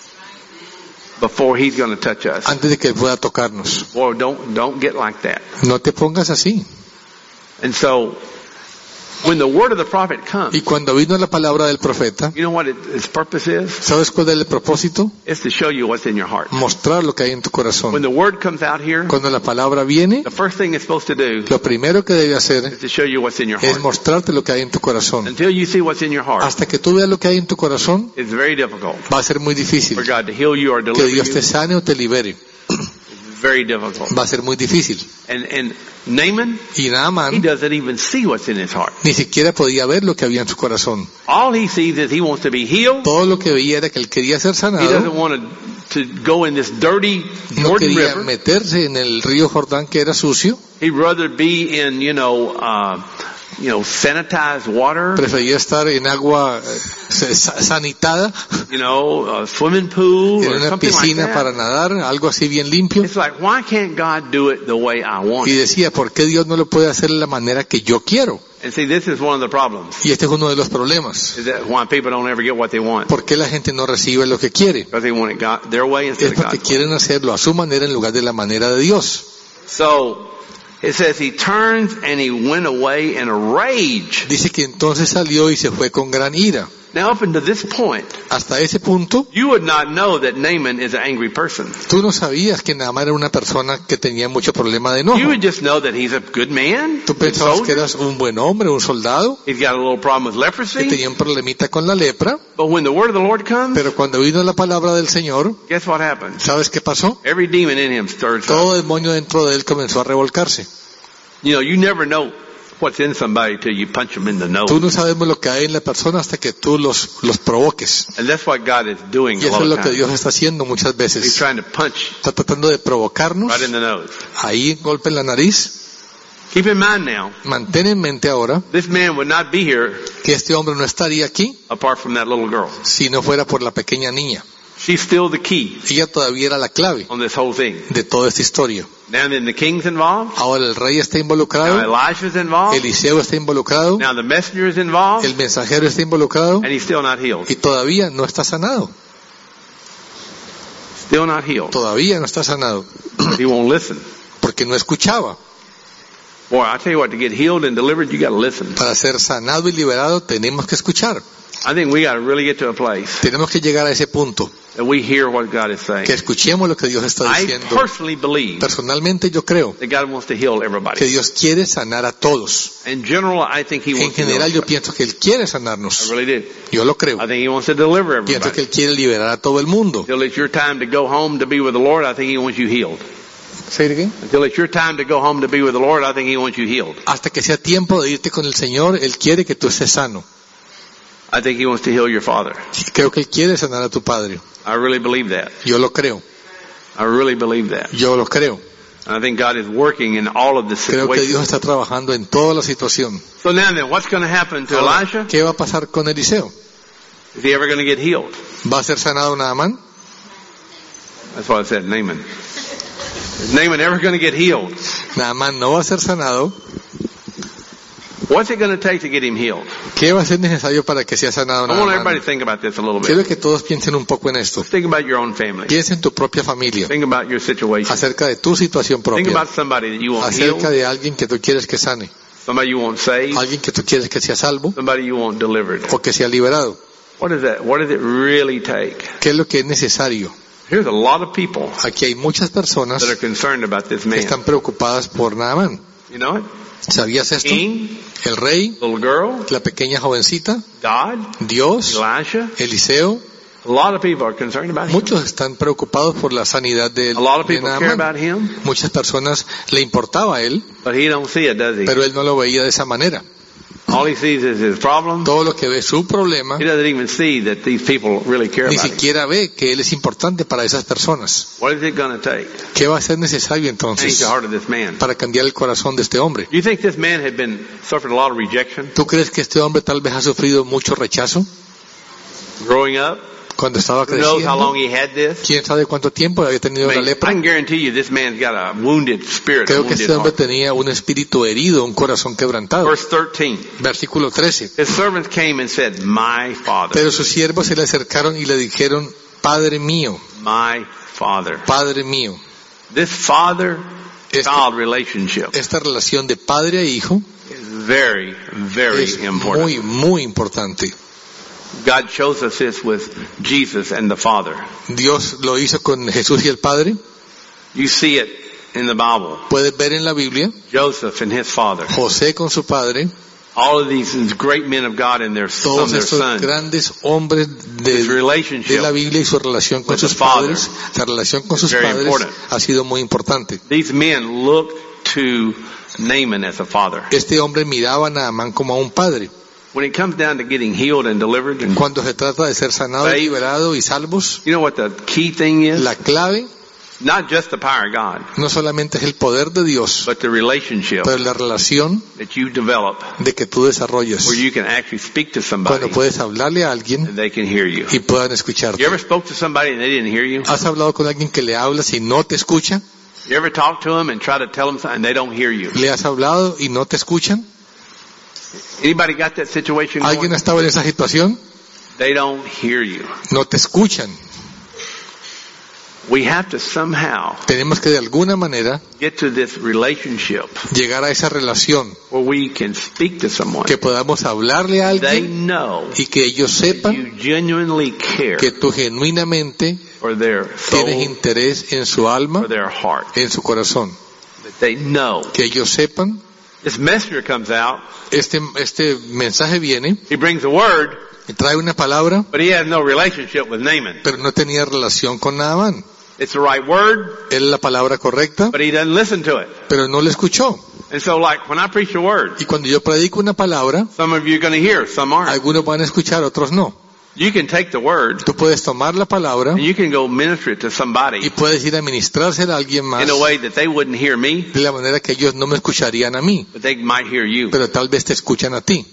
before He's going to touch us. antes de que Él pueda tocarnos. Boy, don't get like that. No te pongas así. And so, when the word of the prophet comes, Y cuando vino la palabra del profeta, you know what its purpose is? ¿sabes cuál es el propósito? It's to show you what's in your heart. Mostrar lo que hay en tu When corazón. the word comes out here, Cuando la palabra viene, the first thing it's supposed to do lo primero que debe hacer is to show you what's in your es heart. mostrarte lo que hay en tu corazón. Until you see what's in your heart, Hasta que tú veas lo que hay en tu corazón, it's very difficult va a ser muy difícil for God to heal you or que deliver Dios te you. sane o te libere. It's very difficult. va a ser muy difícil. And Naaman, Y he Naamán doesn't even see what's in his heart. ni siquiera podía ver lo que había en su corazón. All he sees is he wants to be healed. Todo lo que veía era que él quería ser He doesn't sanado, want to go in this dirty no Jordan quería River. meterse en el río Jordán que era sucio, He'd rather be in, sanitized water, prefería estar en agua sanitada, swimming pool en or una something like piscina that. para nadar, algo así bien limpio. It's like, why can't God do it the way I want Y it? decía, ¿por qué Dios no lo puede hacer de la manera que yo quiero? And see, this is one of the problems, Y este es uno de los problemas. is that why people don't ever get what they want. ¿Por qué la gente no recibe lo que quiere? Because they want it their way instead Es of porque God's way. quieren hacerlo a su manera en lugar de la manera de Dios. So, it says he turns and he went away in a rage. Dice que entonces salió y se fue con gran ira. Now up until this point, Hasta ese punto, you would not know that Naaman is an angry person. tú no sabías que Naamán era una persona que tenía mucho problema de enojo. You would just know that he's a good man, Tú good pensabas que soldier. eras un buen hombre, un soldado, He's got a little problem with que leprosy. tenía un problemita con la lepra, But when the word of the Lord comes, pero cuando vino la palabra del Señor, guess what happens? ¿sabes qué pasó? Every demon in him stirs up. Todo demonio dentro de él comenzó a revolcarse. You never know what's in somebody till you punch them in the nose. Tú no sabemos lo que hay en la persona hasta que tú los provoques. And that's what God is doing Y a eso lot es of lo que times. Dios está haciendo muchas He's veces. trying to punch Está tratando de provocarnos, right in the nose. ahí golpe en la nariz. Keep in mind now, Mantén en mente ahora this man would not be here que este hombre no estaría aquí apart from that little girl. si no fuera por la pequeña niña. She's still the key Ella todavía era la clave on this whole thing. de toda esta historia. Now then the king's involved. Ahora el rey está Now involucrado, Elisha's involved. Eliseo está involucrado, Now the messenger is involved. el mensajero está involucrado And he's still not healed. y todavía no está sanado. Still not healed. Todavía no está sanado He won't listen. porque no escuchaba. Boy, I tell you what, to get healed and delivered, you got to listen. Para ser sanado y liberado tenemos que escuchar. I think we got to really get to a place Tenemos que llegar a ese punto, that we hear what God is saying. que escuchemos lo que Dios está I diciendo. personally believe Personalmente yo creo that God wants to heal que everybody. Dios quiere sanar a todos. In general, I think He En wants to heal general yo everybody. pienso que Él quiere I sanarnos. really do. Yo lo creo. I think He wants to deliver Pienso que everybody. Él quiere liberar a todo el mundo. Until it's your time to go home to be with the Lord, I think He wants you healed. ¿Say it again? Until it's your time to go home to be with the Lord, I think He wants you healed. Hasta que sea tiempo de irte con el Señor, Él quiere que tú estés sano. I think He wants to heal your father. Y creo que Él quiere sanar a tu padre. I really believe that. Yo lo creo. I really believe that. Yo lo creo. And I think God is working in all of this Creo que Dios situation. está trabajando en toda la situación. So now then, what's going to happen to Ahora, Elisha? ¿qué va a pasar con Eliseo? Is he ever going to get healed? ¿Va a ser sanado Naamán? That's what I said, Naaman. Is Naaman ever going to get healed? Naamán no va a ser sanado. What's it going to take to get him healed? ¿Qué va a ser necesario para que sea sanado I want everybody Naamán? to think about this a little Quiero bit. que todos piensen un poco en esto. Think about your own family. Piensa en tu propia familia, Think about your situation. acerca de tu situación Think propia, about somebody that you want acerca healed, de alguien que tú quieres que sane, somebody you want saved, alguien que tú quieres que sea salvo somebody you want delivered. o que sea liberado. What is that? What does it really take? ¿Qué es lo que es necesario? Here's a lot of people Aquí hay muchas personas that are concerned about this que man. están preocupadas por Naamán. You know it? ¿Sabías esto? King, El rey, little girl, la pequeña jovencita, God, Dios, Elisha. Eliseo. A lot of people are concerned about him. Muchos están preocupados por la sanidad de A lot of de people care Naamán. about him, Muchas personas le importaba a él, but he don't see it, does he? pero él no lo veía de esa manera. All he sees is his problem. Todo lo que ve es su problema, He doesn't even see that these people really care ni about him. siquiera ve que él es importante para esas personas. What is it going to take ¿Qué va a ser necesario to change entonces the heart of this man? para cambiar el corazón de este hombre? Do you think this man had been suffered a lot of rejection ¿Tú crees que este hombre tal vez ha sufrido mucho rechazo growing up? cuando estaba Who knows how long creciendo? he had this? ¿Quién sabe cuánto tiempo había tenido la I lepra? can guarantee you this man's got a wounded spirit, a Creo que wounded este hombre heart. tenía un espíritu herido, un corazón quebrantado. Verse 13. Versículo 13. His servants came and said, my father, Pero sus siervos se le acercaron y le dijeron, Padre mío, my father. Padre mío. This father-child Esta, relationship esta relación de padre a hijo is very, very es important. muy, muy importante. God shows us this with Jesus and the Father. Dios lo hizo con Jesús y el Padre. You see it in the Bible. Puedes ver en la Biblia Joseph and his father. José con su padre, All of these great men of God and their Todos their estos sons. grandes hombres His de relationship. la Biblia y su relación con with the sus padres, Father la relación con sus very padres important. ha sido muy importante. These men look to Naaman as a father. Este hombre miraba a Naamán como a un padre. When it comes down to getting healed and delivered, and Cuando se trata de ser sanado, Faith. liberado y salvos, you know what the key thing is? la clave Not just the power of God, no solamente es el poder de Dios, but the relationship pero la relación that you develop de que tú desarrolles. where you can actually speak to somebody Cuando puedes hablarle a alguien and they can hear you. y puedan escucharte. You ever spoke to somebody and they didn't hear you? ¿Has hablado con alguien que le hablas y no te escucha? You ever talk to them and try to tell them something and they don't hear you? ¿Le has hablado y no te escuchan? Anybody got that situation ¿Alguien going? ha estado en esa situación? They don't hear you. No te escuchan. We have to somehow Tenemos que de alguna manera get to this relationship llegar a esa relación, where we can speak to someone. que podamos hablarle a They alguien know y que ellos sepan you genuinely care que tú genuinamente for their tienes soul, interés en su alma, for their heart. en su corazón. That they know. Que ellos sepan, This messenger comes out, este mensaje viene he brings a word, y trae una palabra, but he has no relationship with Naaman. pero no tenía relación con Naamán. It's the right word, Es la palabra correcta, but he doesn't listen to it. pero no le escuchó. And so like when I preach a word, Y cuando yo predico una palabra, some of you are going to hear, some aren't. algunos van a escuchar, otros no. You can take the word Tú puedes tomar la palabra and you can go minister it to y somebody puedes ir a ministrársela a alguien más in a way that they wouldn't hear me, de la manera que ellos no me escucharían a mí, but they might hear you. pero tal vez te escuchan a ti.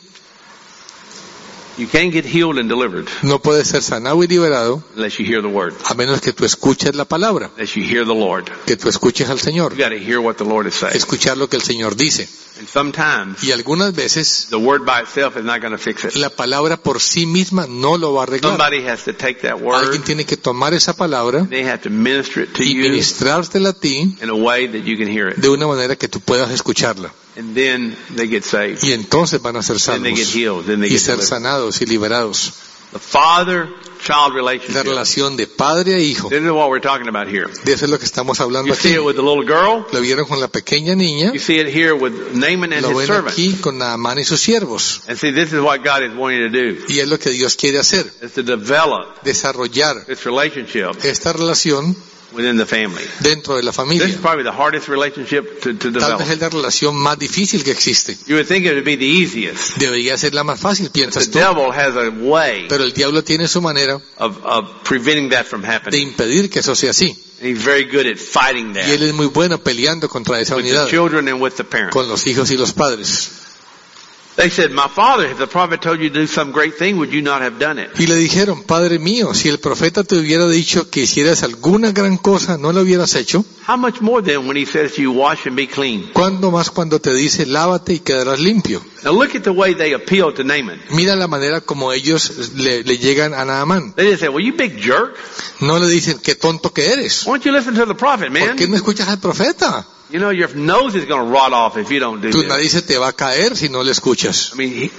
You can't get healed and delivered No puedes ser sanado y liberado unless you hear the word, a menos que tú escuches la palabra, unless you hear the Lord. que tú escuches al Señor, You got to hear what the Lord is saying. escuchar lo que el Señor dice. And sometimes Y algunas veces the word by itself is not going to fix it. la palabra por sí misma no lo va a arreglar. Somebody has to take that Alguien word, tiene que tomar esa palabra they have to minister it to y you ministrársela a ti in a way that you can hear it. de una manera que tú puedas escucharla. And then they get saved. Y entonces van a ser Then they get salvos healed. Then they y get ser delivered. sanados y liberados. The father-child La relationship. relación de padre a hijo. This is what we're talking about here. De eso es lo que estamos hablando You see aquí. it with the little girl. Lo vieron con la pequeña niña, You see it here with Naaman and lo his ven servant. aquí con Naamán y sus siervos. And see, this is what God is wanting to do, Y es lo que Dios quiere hacer, is to develop desarrollar this relationship esta relación within the family. dentro de la This is familia. probably the hardest relationship to Tal develop. vez es la relación más difícil que existe. You would think it would be the easiest. Debería ser la más fácil, The piensas tú. devil has a way Pero el diablo tiene su manera of preventing that from de happening. impedir que eso sea así. And he's very good at fighting Y él that es muy bueno peleando contra esa with the unidad, children and with the parents. con los hijos y los padres. They said, my father, if the prophet told you to do some great thing, would you not have done it? Y le dijeron, Padre mío, si el profeta te hubiera dicho que hicieras alguna gran cosa, ¿no lo hubieras hecho? How much more then when he says to you, wash and be clean? ¿Cuándo más cuando te dice, lávate y quedarás limpio? Now look at the way they appeal to Naaman. Mira la manera como ellos le llegan a Naamán. They didn't say, well, you big jerk. No le dicen, qué tonto que eres. Why don't you listen to the prophet, ¿Por qué man? no escuchas al profeta? You know, your nose is going to rot off if you don't do Tu this. nariz se te va a caer si no le escuchas. I mean,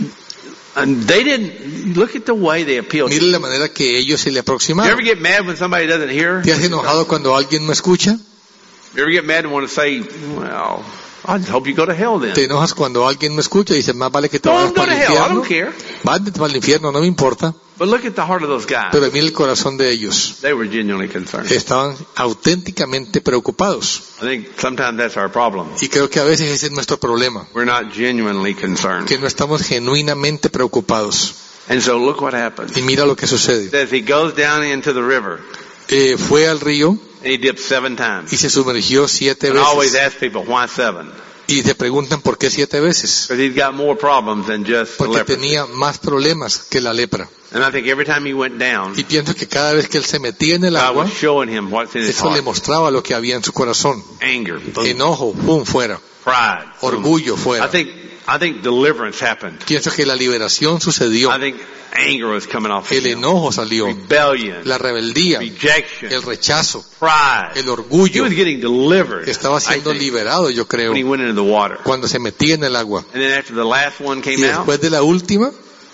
and they didn't, look at the way they appealed. Mira la manera que ellos se le You ever aproximaron. get mad when somebody doesn't hear? ¿Te has enojado cuando alguien no escucha? You ever get mad and want to say, well, I just hope you go to hell then. ¿Te enojas cuando alguien no escucha y dices, más vale que te vayas Don't go to para el hell. I infierno? don't care. Váyate para el infierno, no me importa. But look at the heart of those guys. Pero mira el corazón de ellos. They were genuinely concerned. Estaban auténticamente preocupados. I think sometimes that's our problem. Y creo que a veces ese es nuestro problema, We're not genuinely concerned. que no estamos genuinamente preocupados. And so look what happens. Y mira lo que It sucede. says he goes down into the river Fue al río and he dips 7 times. y se sumergió 7 And I always veces. ask people, why 7? Y te preguntan por qué 7 veces. Because he's got more problems than just the Porque leprosy. tenía más problemas que la lepra. And I think every time he went down, Y pienso que cada vez que él se metía en el God agua, was showing him what's in his eso le heart. mostraba lo que había en su corazón. Anger, boom, Enojo, pum, fuera. pride, boom. Orgullo, fuera. I think deliverance happened. Pienso que la liberación sucedió. I think anger was coming off of El him. enojo salió. Rebellion, La rebeldía, rejection, el rechazo, pride. el He orgullo. was getting delivered, Estaba I siendo think, liberado, yo creo, when he went into the water. cuando se metía en el agua. And then after the last one Y came out, después de la última,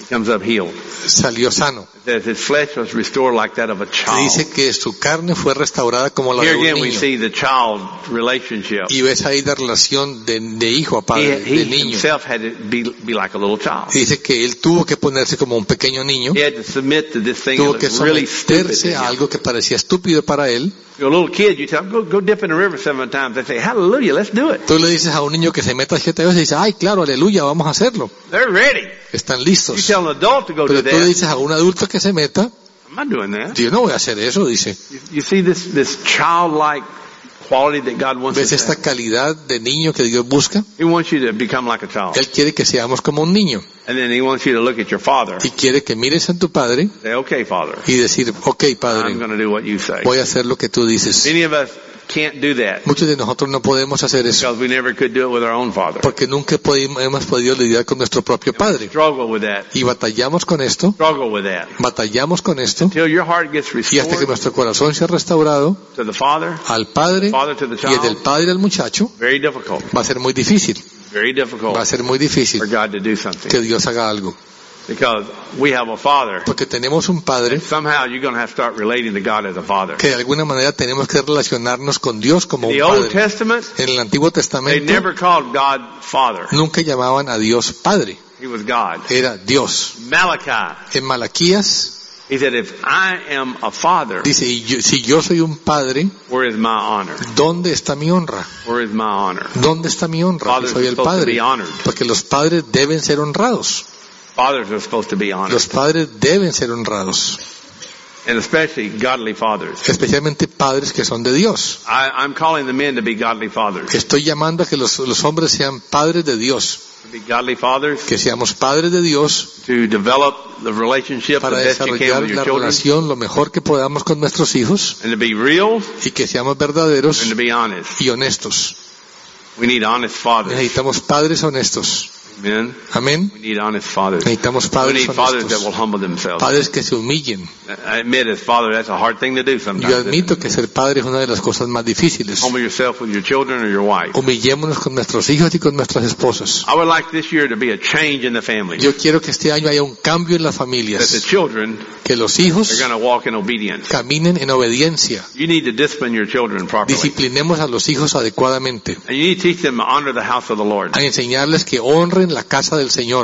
He comes up healed. salió sano. It says his flesh was restored like that of a Y child. dice que su carne fue restaurada como la Here de un again we niño. see the child relationship. Y ves ahí la relación de hijo a padre, He de niño. himself had to be like a little child. Y dice que él tuvo que ponerse como un pequeño niño, He had to submit to this thing tuvo that que was really stupid. someterse a algo que parecía estúpido para él. You're a little kid, you tell them, go dip in the river 7 times. They say, hallelujah, let's do it. Tú le dices a un niño que se meta 7 veces y dice, ay, claro, aleluya, vamos a hacerlo. They're ready. Están You listos. tell an adult to go do Pero tú le that. dices a un adulto que se meta, I'm not doing that. yo no voy a hacer eso, dice. You see this childlike quality that God wants us ¿Ves to esta have? calidad de niño que Dios busca? He wants you to become like a child. Él quiere que seamos como un niño. And then he wants you to look at your father. Y quiere que mires a tu padre Say, okay, father, y decir, ok, I'm padre, going to do what you say. voy a hacer lo que tú dices. Many of us can't do that Muchos de nosotros no podemos hacer eso because we never could do it with our own father. porque nunca hemos podido lidiar con nuestro propio padre. Struggle with that. Y batallamos con esto, Struggle with that. batallamos con esto, Until your heart gets y hasta que restored nuestro corazón sea restaurado to the father, al padre father to the y del child, padre al muchacho, very difficult. va a ser muy difícil, Very difficult va a ser muy difícil for God to do something. que Dios haga algo. Because we have a father. Porque tenemos un padre Somehow you're going to have to start relating to God as a father. que de alguna manera tenemos que relacionarnos con Dios como In un the Old padre. Testament, En el Antiguo they Testamento never called God Father. nunca llamaban a Dios Padre, He was God. era Dios. Malachi, En Malaquías he said, if I am a father, dice, si yo soy un padre, where is my honor? ¿dónde está mi honra? Where is my honor? ¿Dónde está mi honra? Que Fathers soy are el supposed to padre. be honored. Porque los padres deben ser honrados. Fathers are supposed to be honored. Los padres deben ser honrados. And especially godly fathers. Especialmente padres que son de Dios. I'm calling the men to be godly fathers. Estoy llamando a que los hombres sean padres de Dios. To be godly fathers, Que seamos padres de Dios to develop the relationship the para best you can desarrollar with your la children, relación lo mejor que podamos con nuestros hijos and to be real y que seamos verdaderos and to be honest. y honestos. We need honest fathers. Necesitamos padres honestos. Amen. Amén. We need honest fathers. Necesitamos We padres need fathers that will honestos. humble themselves. Padres que se humillen. I admit, as father, that's a hard thing to do Yo sometimes. admito que ser padre es una de las cosas más difíciles. Humble yourself with your children or your wife. Humillémonos con nuestros hijos y con nuestras esposas. I would like this year to be a change in the family. Yo quiero que este año haya un cambio en las That the familias. children Que los are hijos going to walk in obedience. caminen en obediencia. You need to discipline your children properly. Disciplinemos a los hijos adecuadamente. And you need to teach them to honor the house of the Lord. A enseñarles que honren la casa del Señor.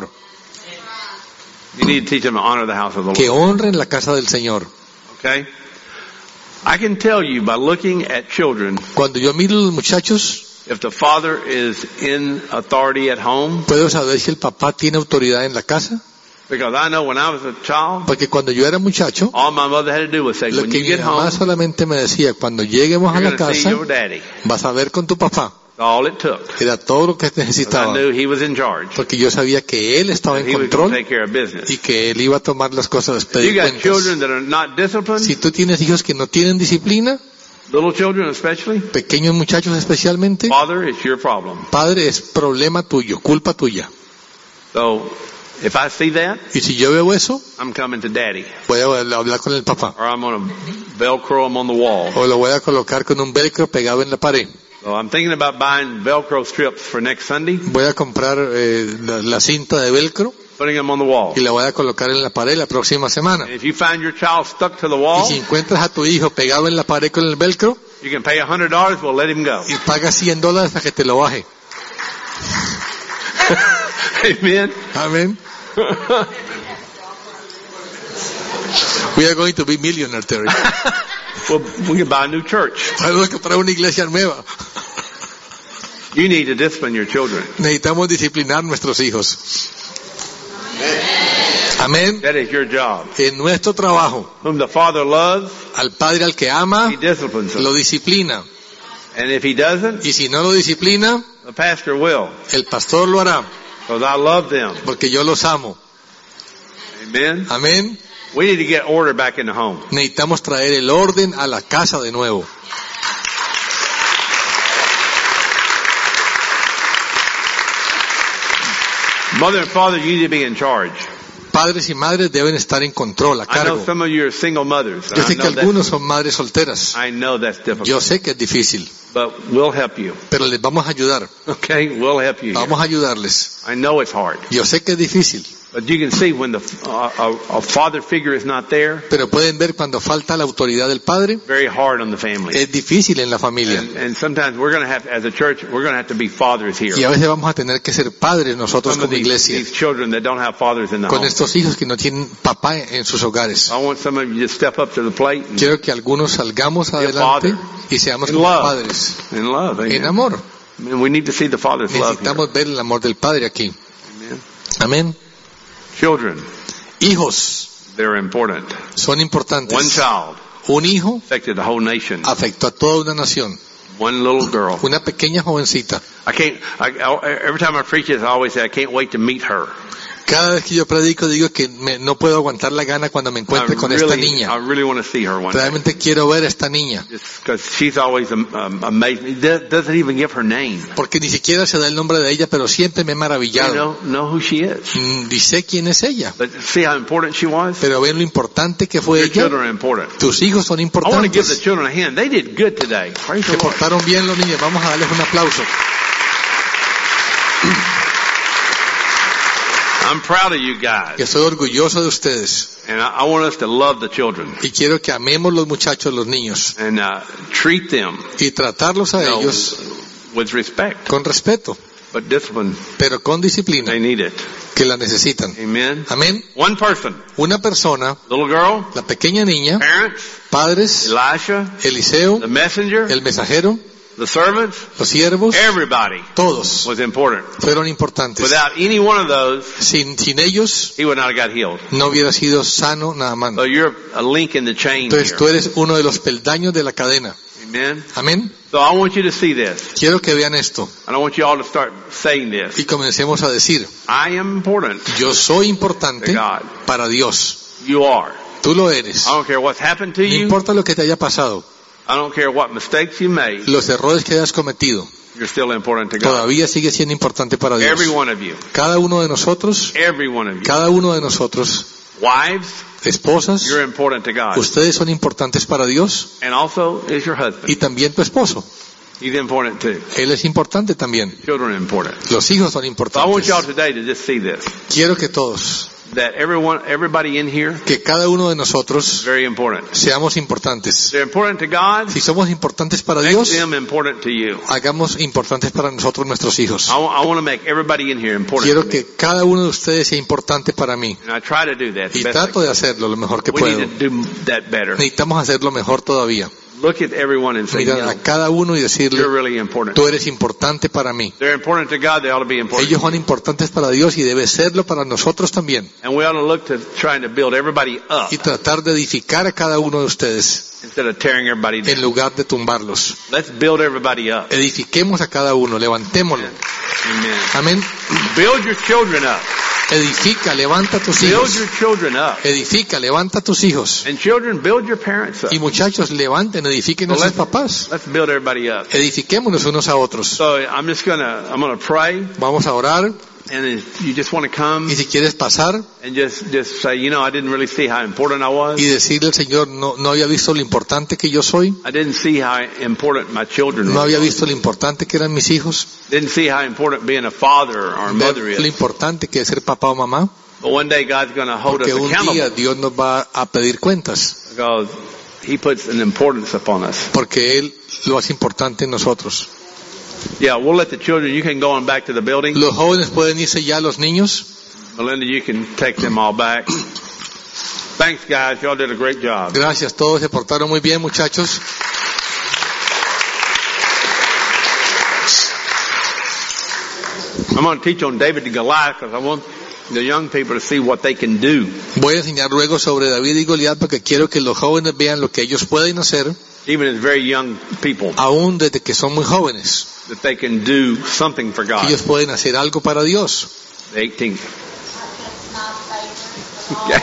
You need to teach them to honor the house of the Que Lord. honren la casa del Señor. Okay? I can tell you by looking at children Cuando yo miro a los muchachos, if the father is in authority at home. puedo saber si el papá tiene autoridad en la casa. Because I know when I was a child, Porque cuando yo era muchacho, all my mother had to do was say, lo when que you mi get home, mamá solamente me decía, cuando lleguemos a you're la going to see casa, your daddy. vas a ver con tu papá. That's all it took. Era todo lo que 'Cause I necesitaba. knew he was in charge. Porque yo sabía que él estaba He en was going to control take care of business. y que él iba a tomar las cosas, You pedir got cuentas. children that are not disciplined, Si tú tienes hijos que no tienen disciplina, little children especially, pequeños muchachos especialmente, father, it's your problem. padre, es problema tuyo, culpa tuya. So, if I see that, Y si yo veo eso, I'm coming to daddy. voy a hablar con el papá. Or I'm going to Velcro him on the wall. O lo voy a colocar con un velcro pegado en la pared. So I'm thinking about buying Velcro strips for next Sunday, Voy a comprar la cinta de velcro putting them on the wall. y la voy a colocar en la pared la próxima semana. And if you find your child stuck to the Y wall, si encuentras a tu hijo pegado en la pared con el velcro, you can pay $100, we'll let him go. y pagas $100 para que te lo baje. Amen. Amén. We are going to be millionaire, Terry. Well, we can buy a new church. Vamos a comprar una iglesia nueva. You need to discipline your children. Necesitamos disciplinar nuestros hijos. Amén. That is your job. En nuestro trabajo, Whom the Father loves, al padre al que ama, He disciplines him. lo disciplina. And if He doesn't, Y si no lo disciplina, the pastor will. el pastor lo hará, Because I love them. porque yo los amo. Amen. Amén. We need to get order back in the home. Necesitamos traer el orden a la casa de nuevo. Mother and father, you need to be in charge. Padres y madres deben estar en control, a I know cargo. some of you are single mothers. Yo sé que algunos son madres solteras. I know that's difficult. Yo sé que es difícil, But we'll help you. pero les vamos a ayudar. Okay? We'll help you. Vamos a ayudarles. I know it's hard. Yo sé que es difícil, But you can see when a father figure is not there, Pero pueden ver cuando falta la autoridad del padre, very hard on the family. es difícil en la familia. And sometimes we're going to have, as a church, we're going to have to be fathers here. Y a veces vamos a tener que ser padres nosotros Some of como iglesia, these children that don't have fathers in the con home. estos hijos que no tienen papá en sus hogares. I want some of you to step up to the plate and Quiero que algunos salgamos adelante y seamos In como love. padres, in love. en Amen. amor. And we need to see the father's love here. Necesitamos ver el amor del padre aquí. Amen. Amén. Children, Hijos they're important. son One importantes. child Un hijo affected the whole nation. afectó a toda una nación. One little girl. Una pequeña jovencita. Every time I preach this, I always say, I can't wait to meet her. Cada vez que yo predico digo que no puedo aguantar la gana cuando me encuentre con esta I niña. really want to see her one day. Realmente quiero ver a esta niña. Because she's always amazed me. Doesn't even give her name. Porque ni siquiera se da el nombre de ella, pero siempre me he You maravillado. know who she is. Dice quién es ella. But see how important she was? Pero ven lo importante que fue Your ella. children are important. Tus hijos son I want to give the importantes. children a hand. They did good today. Praise the Se Lord. portaron bien los niños. Vamos a darles un aplauso. I'm proud of you guys. Estoy orgulloso de ustedes. And I want us to love the children. Y quiero que amemos los muchachos, los niños. And treat them Y tratarlos a ellos with respect. con respeto, But discipline, pero con disciplina, they need it. que la necesitan. Amen. Amén. One person, Una persona, little girl, la pequeña niña, parents, padres, Elisha, Eliseo, the messenger, el mensajero, the servants, los siervos, everybody todos was important. fueron importantes. Without any one of those, Sin ellos he would not have got healed. no hubiera sido sano nada más. So you're a link in the chain Entonces here. tú eres uno de los peldaños de la cadena. Amen. Amén. So I want you to see this. Quiero que vean esto And I want you all to start saying this. y comencemos a decir, I am important. yo soy importante God. para Dios. You are. Tú lo eres. I don't care what's happened to No you. importa lo que te haya pasado, I don't care what mistakes you made. los errores que hayas cometido, You're still important to God. todavía sigue siendo importante para Dios. Every one of you. Cada uno de nosotros, Every one of you. cada uno de nosotros, Wives, esposas, you're important to God. ustedes son importantes para Dios And also is your husband. y también tu esposo. He's important too. Él es importante también. Children are important. Los hijos son So I want importantes. y'all today to just see this. Quiero que todos, That everybody in here is que cada uno de nosotros very important. seamos importantes. They're important to God. Si somos importantes para Make Dios, them important to you. hagamos importantes para nosotros nuestros hijos. I want to make everybody in here important Quiero to me. que cada uno de ustedes sea importante para mí. And I try to do that the Y best I trato de hacerlo lo mejor que can. We puedo. need to do that better. Necesitamos hacerlo mejor todavía. Look at everyone and say, Mirar a cada uno y decirle, you're really important. tú eres importante para mí. They're important to God. They ought to be important. Ellos son importantes para Dios y debe serlo para nosotros también. And we ought to look to trying to build everybody up Y tratar de edificar a cada uno de ustedes instead of tearing everybody en down. lugar de tumbarlos. Let's build everybody up. Edifiquemos a cada uno, levantémoslo. Amen. Amén. Build your children up. Edifica, levanta a tus Build hijos. your children up. Edifica, levanta a tus hijos. And children, build your parents up. Y muchachos, levanten, edifiquen a sus papás. Let's build everybody up. Edifiquémonos unos a otros. So I'm gonna pray, Vamos a orar and if you just want to come y si quieres pasar and just say, I didn't really see how important I was. y decirle al Señor, no había visto lo importante que yo soy, I didn't see how important my children no were. había visto lo importante que eran mis hijos, Didn't see how important being a father or a mother ver lo is. importante que es ser papá o mamá, But one day God's going to hold us porque un día accountable Dios nos va a pedir cuentas, because He puts an importance upon us. porque Él lo hace importante en nosotros. Yeah, we'll let the children, you can go on back to the building. Los jóvenes pueden irse ya, los niños. Melinda, you can take them all back. Thanks, guys. Y'all did a great job. Gracias, todos se portaron muy bien, muchachos. I'm going to teach on David and Goliath because I want the young people to see what they can do. Voy a enseñar luego sobre David y Goliat porque quiero que los jóvenes vean lo que ellos pueden hacer, Even as very young people, aún desde que son muy jóvenes. that they can do something for God. Ellos pueden hacer algo para Dios. The 18th. Okay.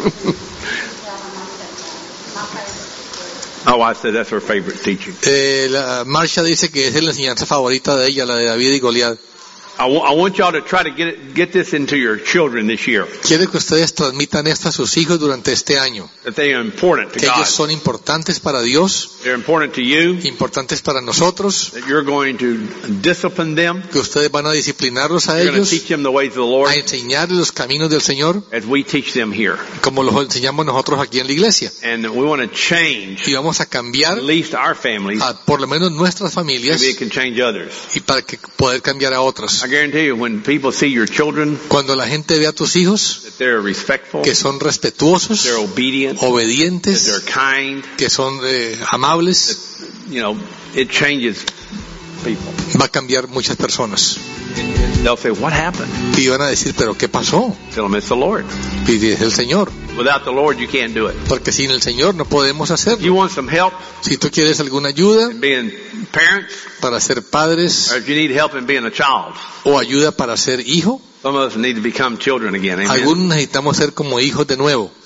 My wife said that's her favorite teaching. Marsha dice que esa es la enseñanza favorita de ella, la de David y Goliat. I want y'all to try to get this into your children this year. Quiero que ustedes transmitan esto a sus hijos durante este año. That they are important to Que God. ellos son importantes para Dios, They're important to you. importantes para nosotros, That you're going to discipline them. que ustedes van a disciplinarlos a You're going to ellos, teach them the ways of the Lord a enseñarles los caminos del Señor, as we teach them here. como los enseñamos nosotros aquí en la iglesia. And we want to change Y vamos a cambiar at least our families. a por lo menos nuestras familias Maybe it can change others. y para que poder cambiar a otros. I guarantee you, when people see your children, Cuando la gente ve a tus hijos that they're respectful, que son respetuosos, they're obedient, that obedientes, they're kind, que son amables, you know, it changes people. va a cambiar muchas personas. They'll say, what happened? Y van a decir, pero ¿qué pasó? Tell them it's the Lord. Y es el Señor. Without the Lord, you can't do it. Porque sin el Señor no podemos You hacerlo. want some help Si tú quieres alguna ayuda in being parents, para ser padres or if you need help in being a child, o ayuda para ser hijo, some of us need to become children again. Amen. algunos necesitamos ser como hijos de nuevo.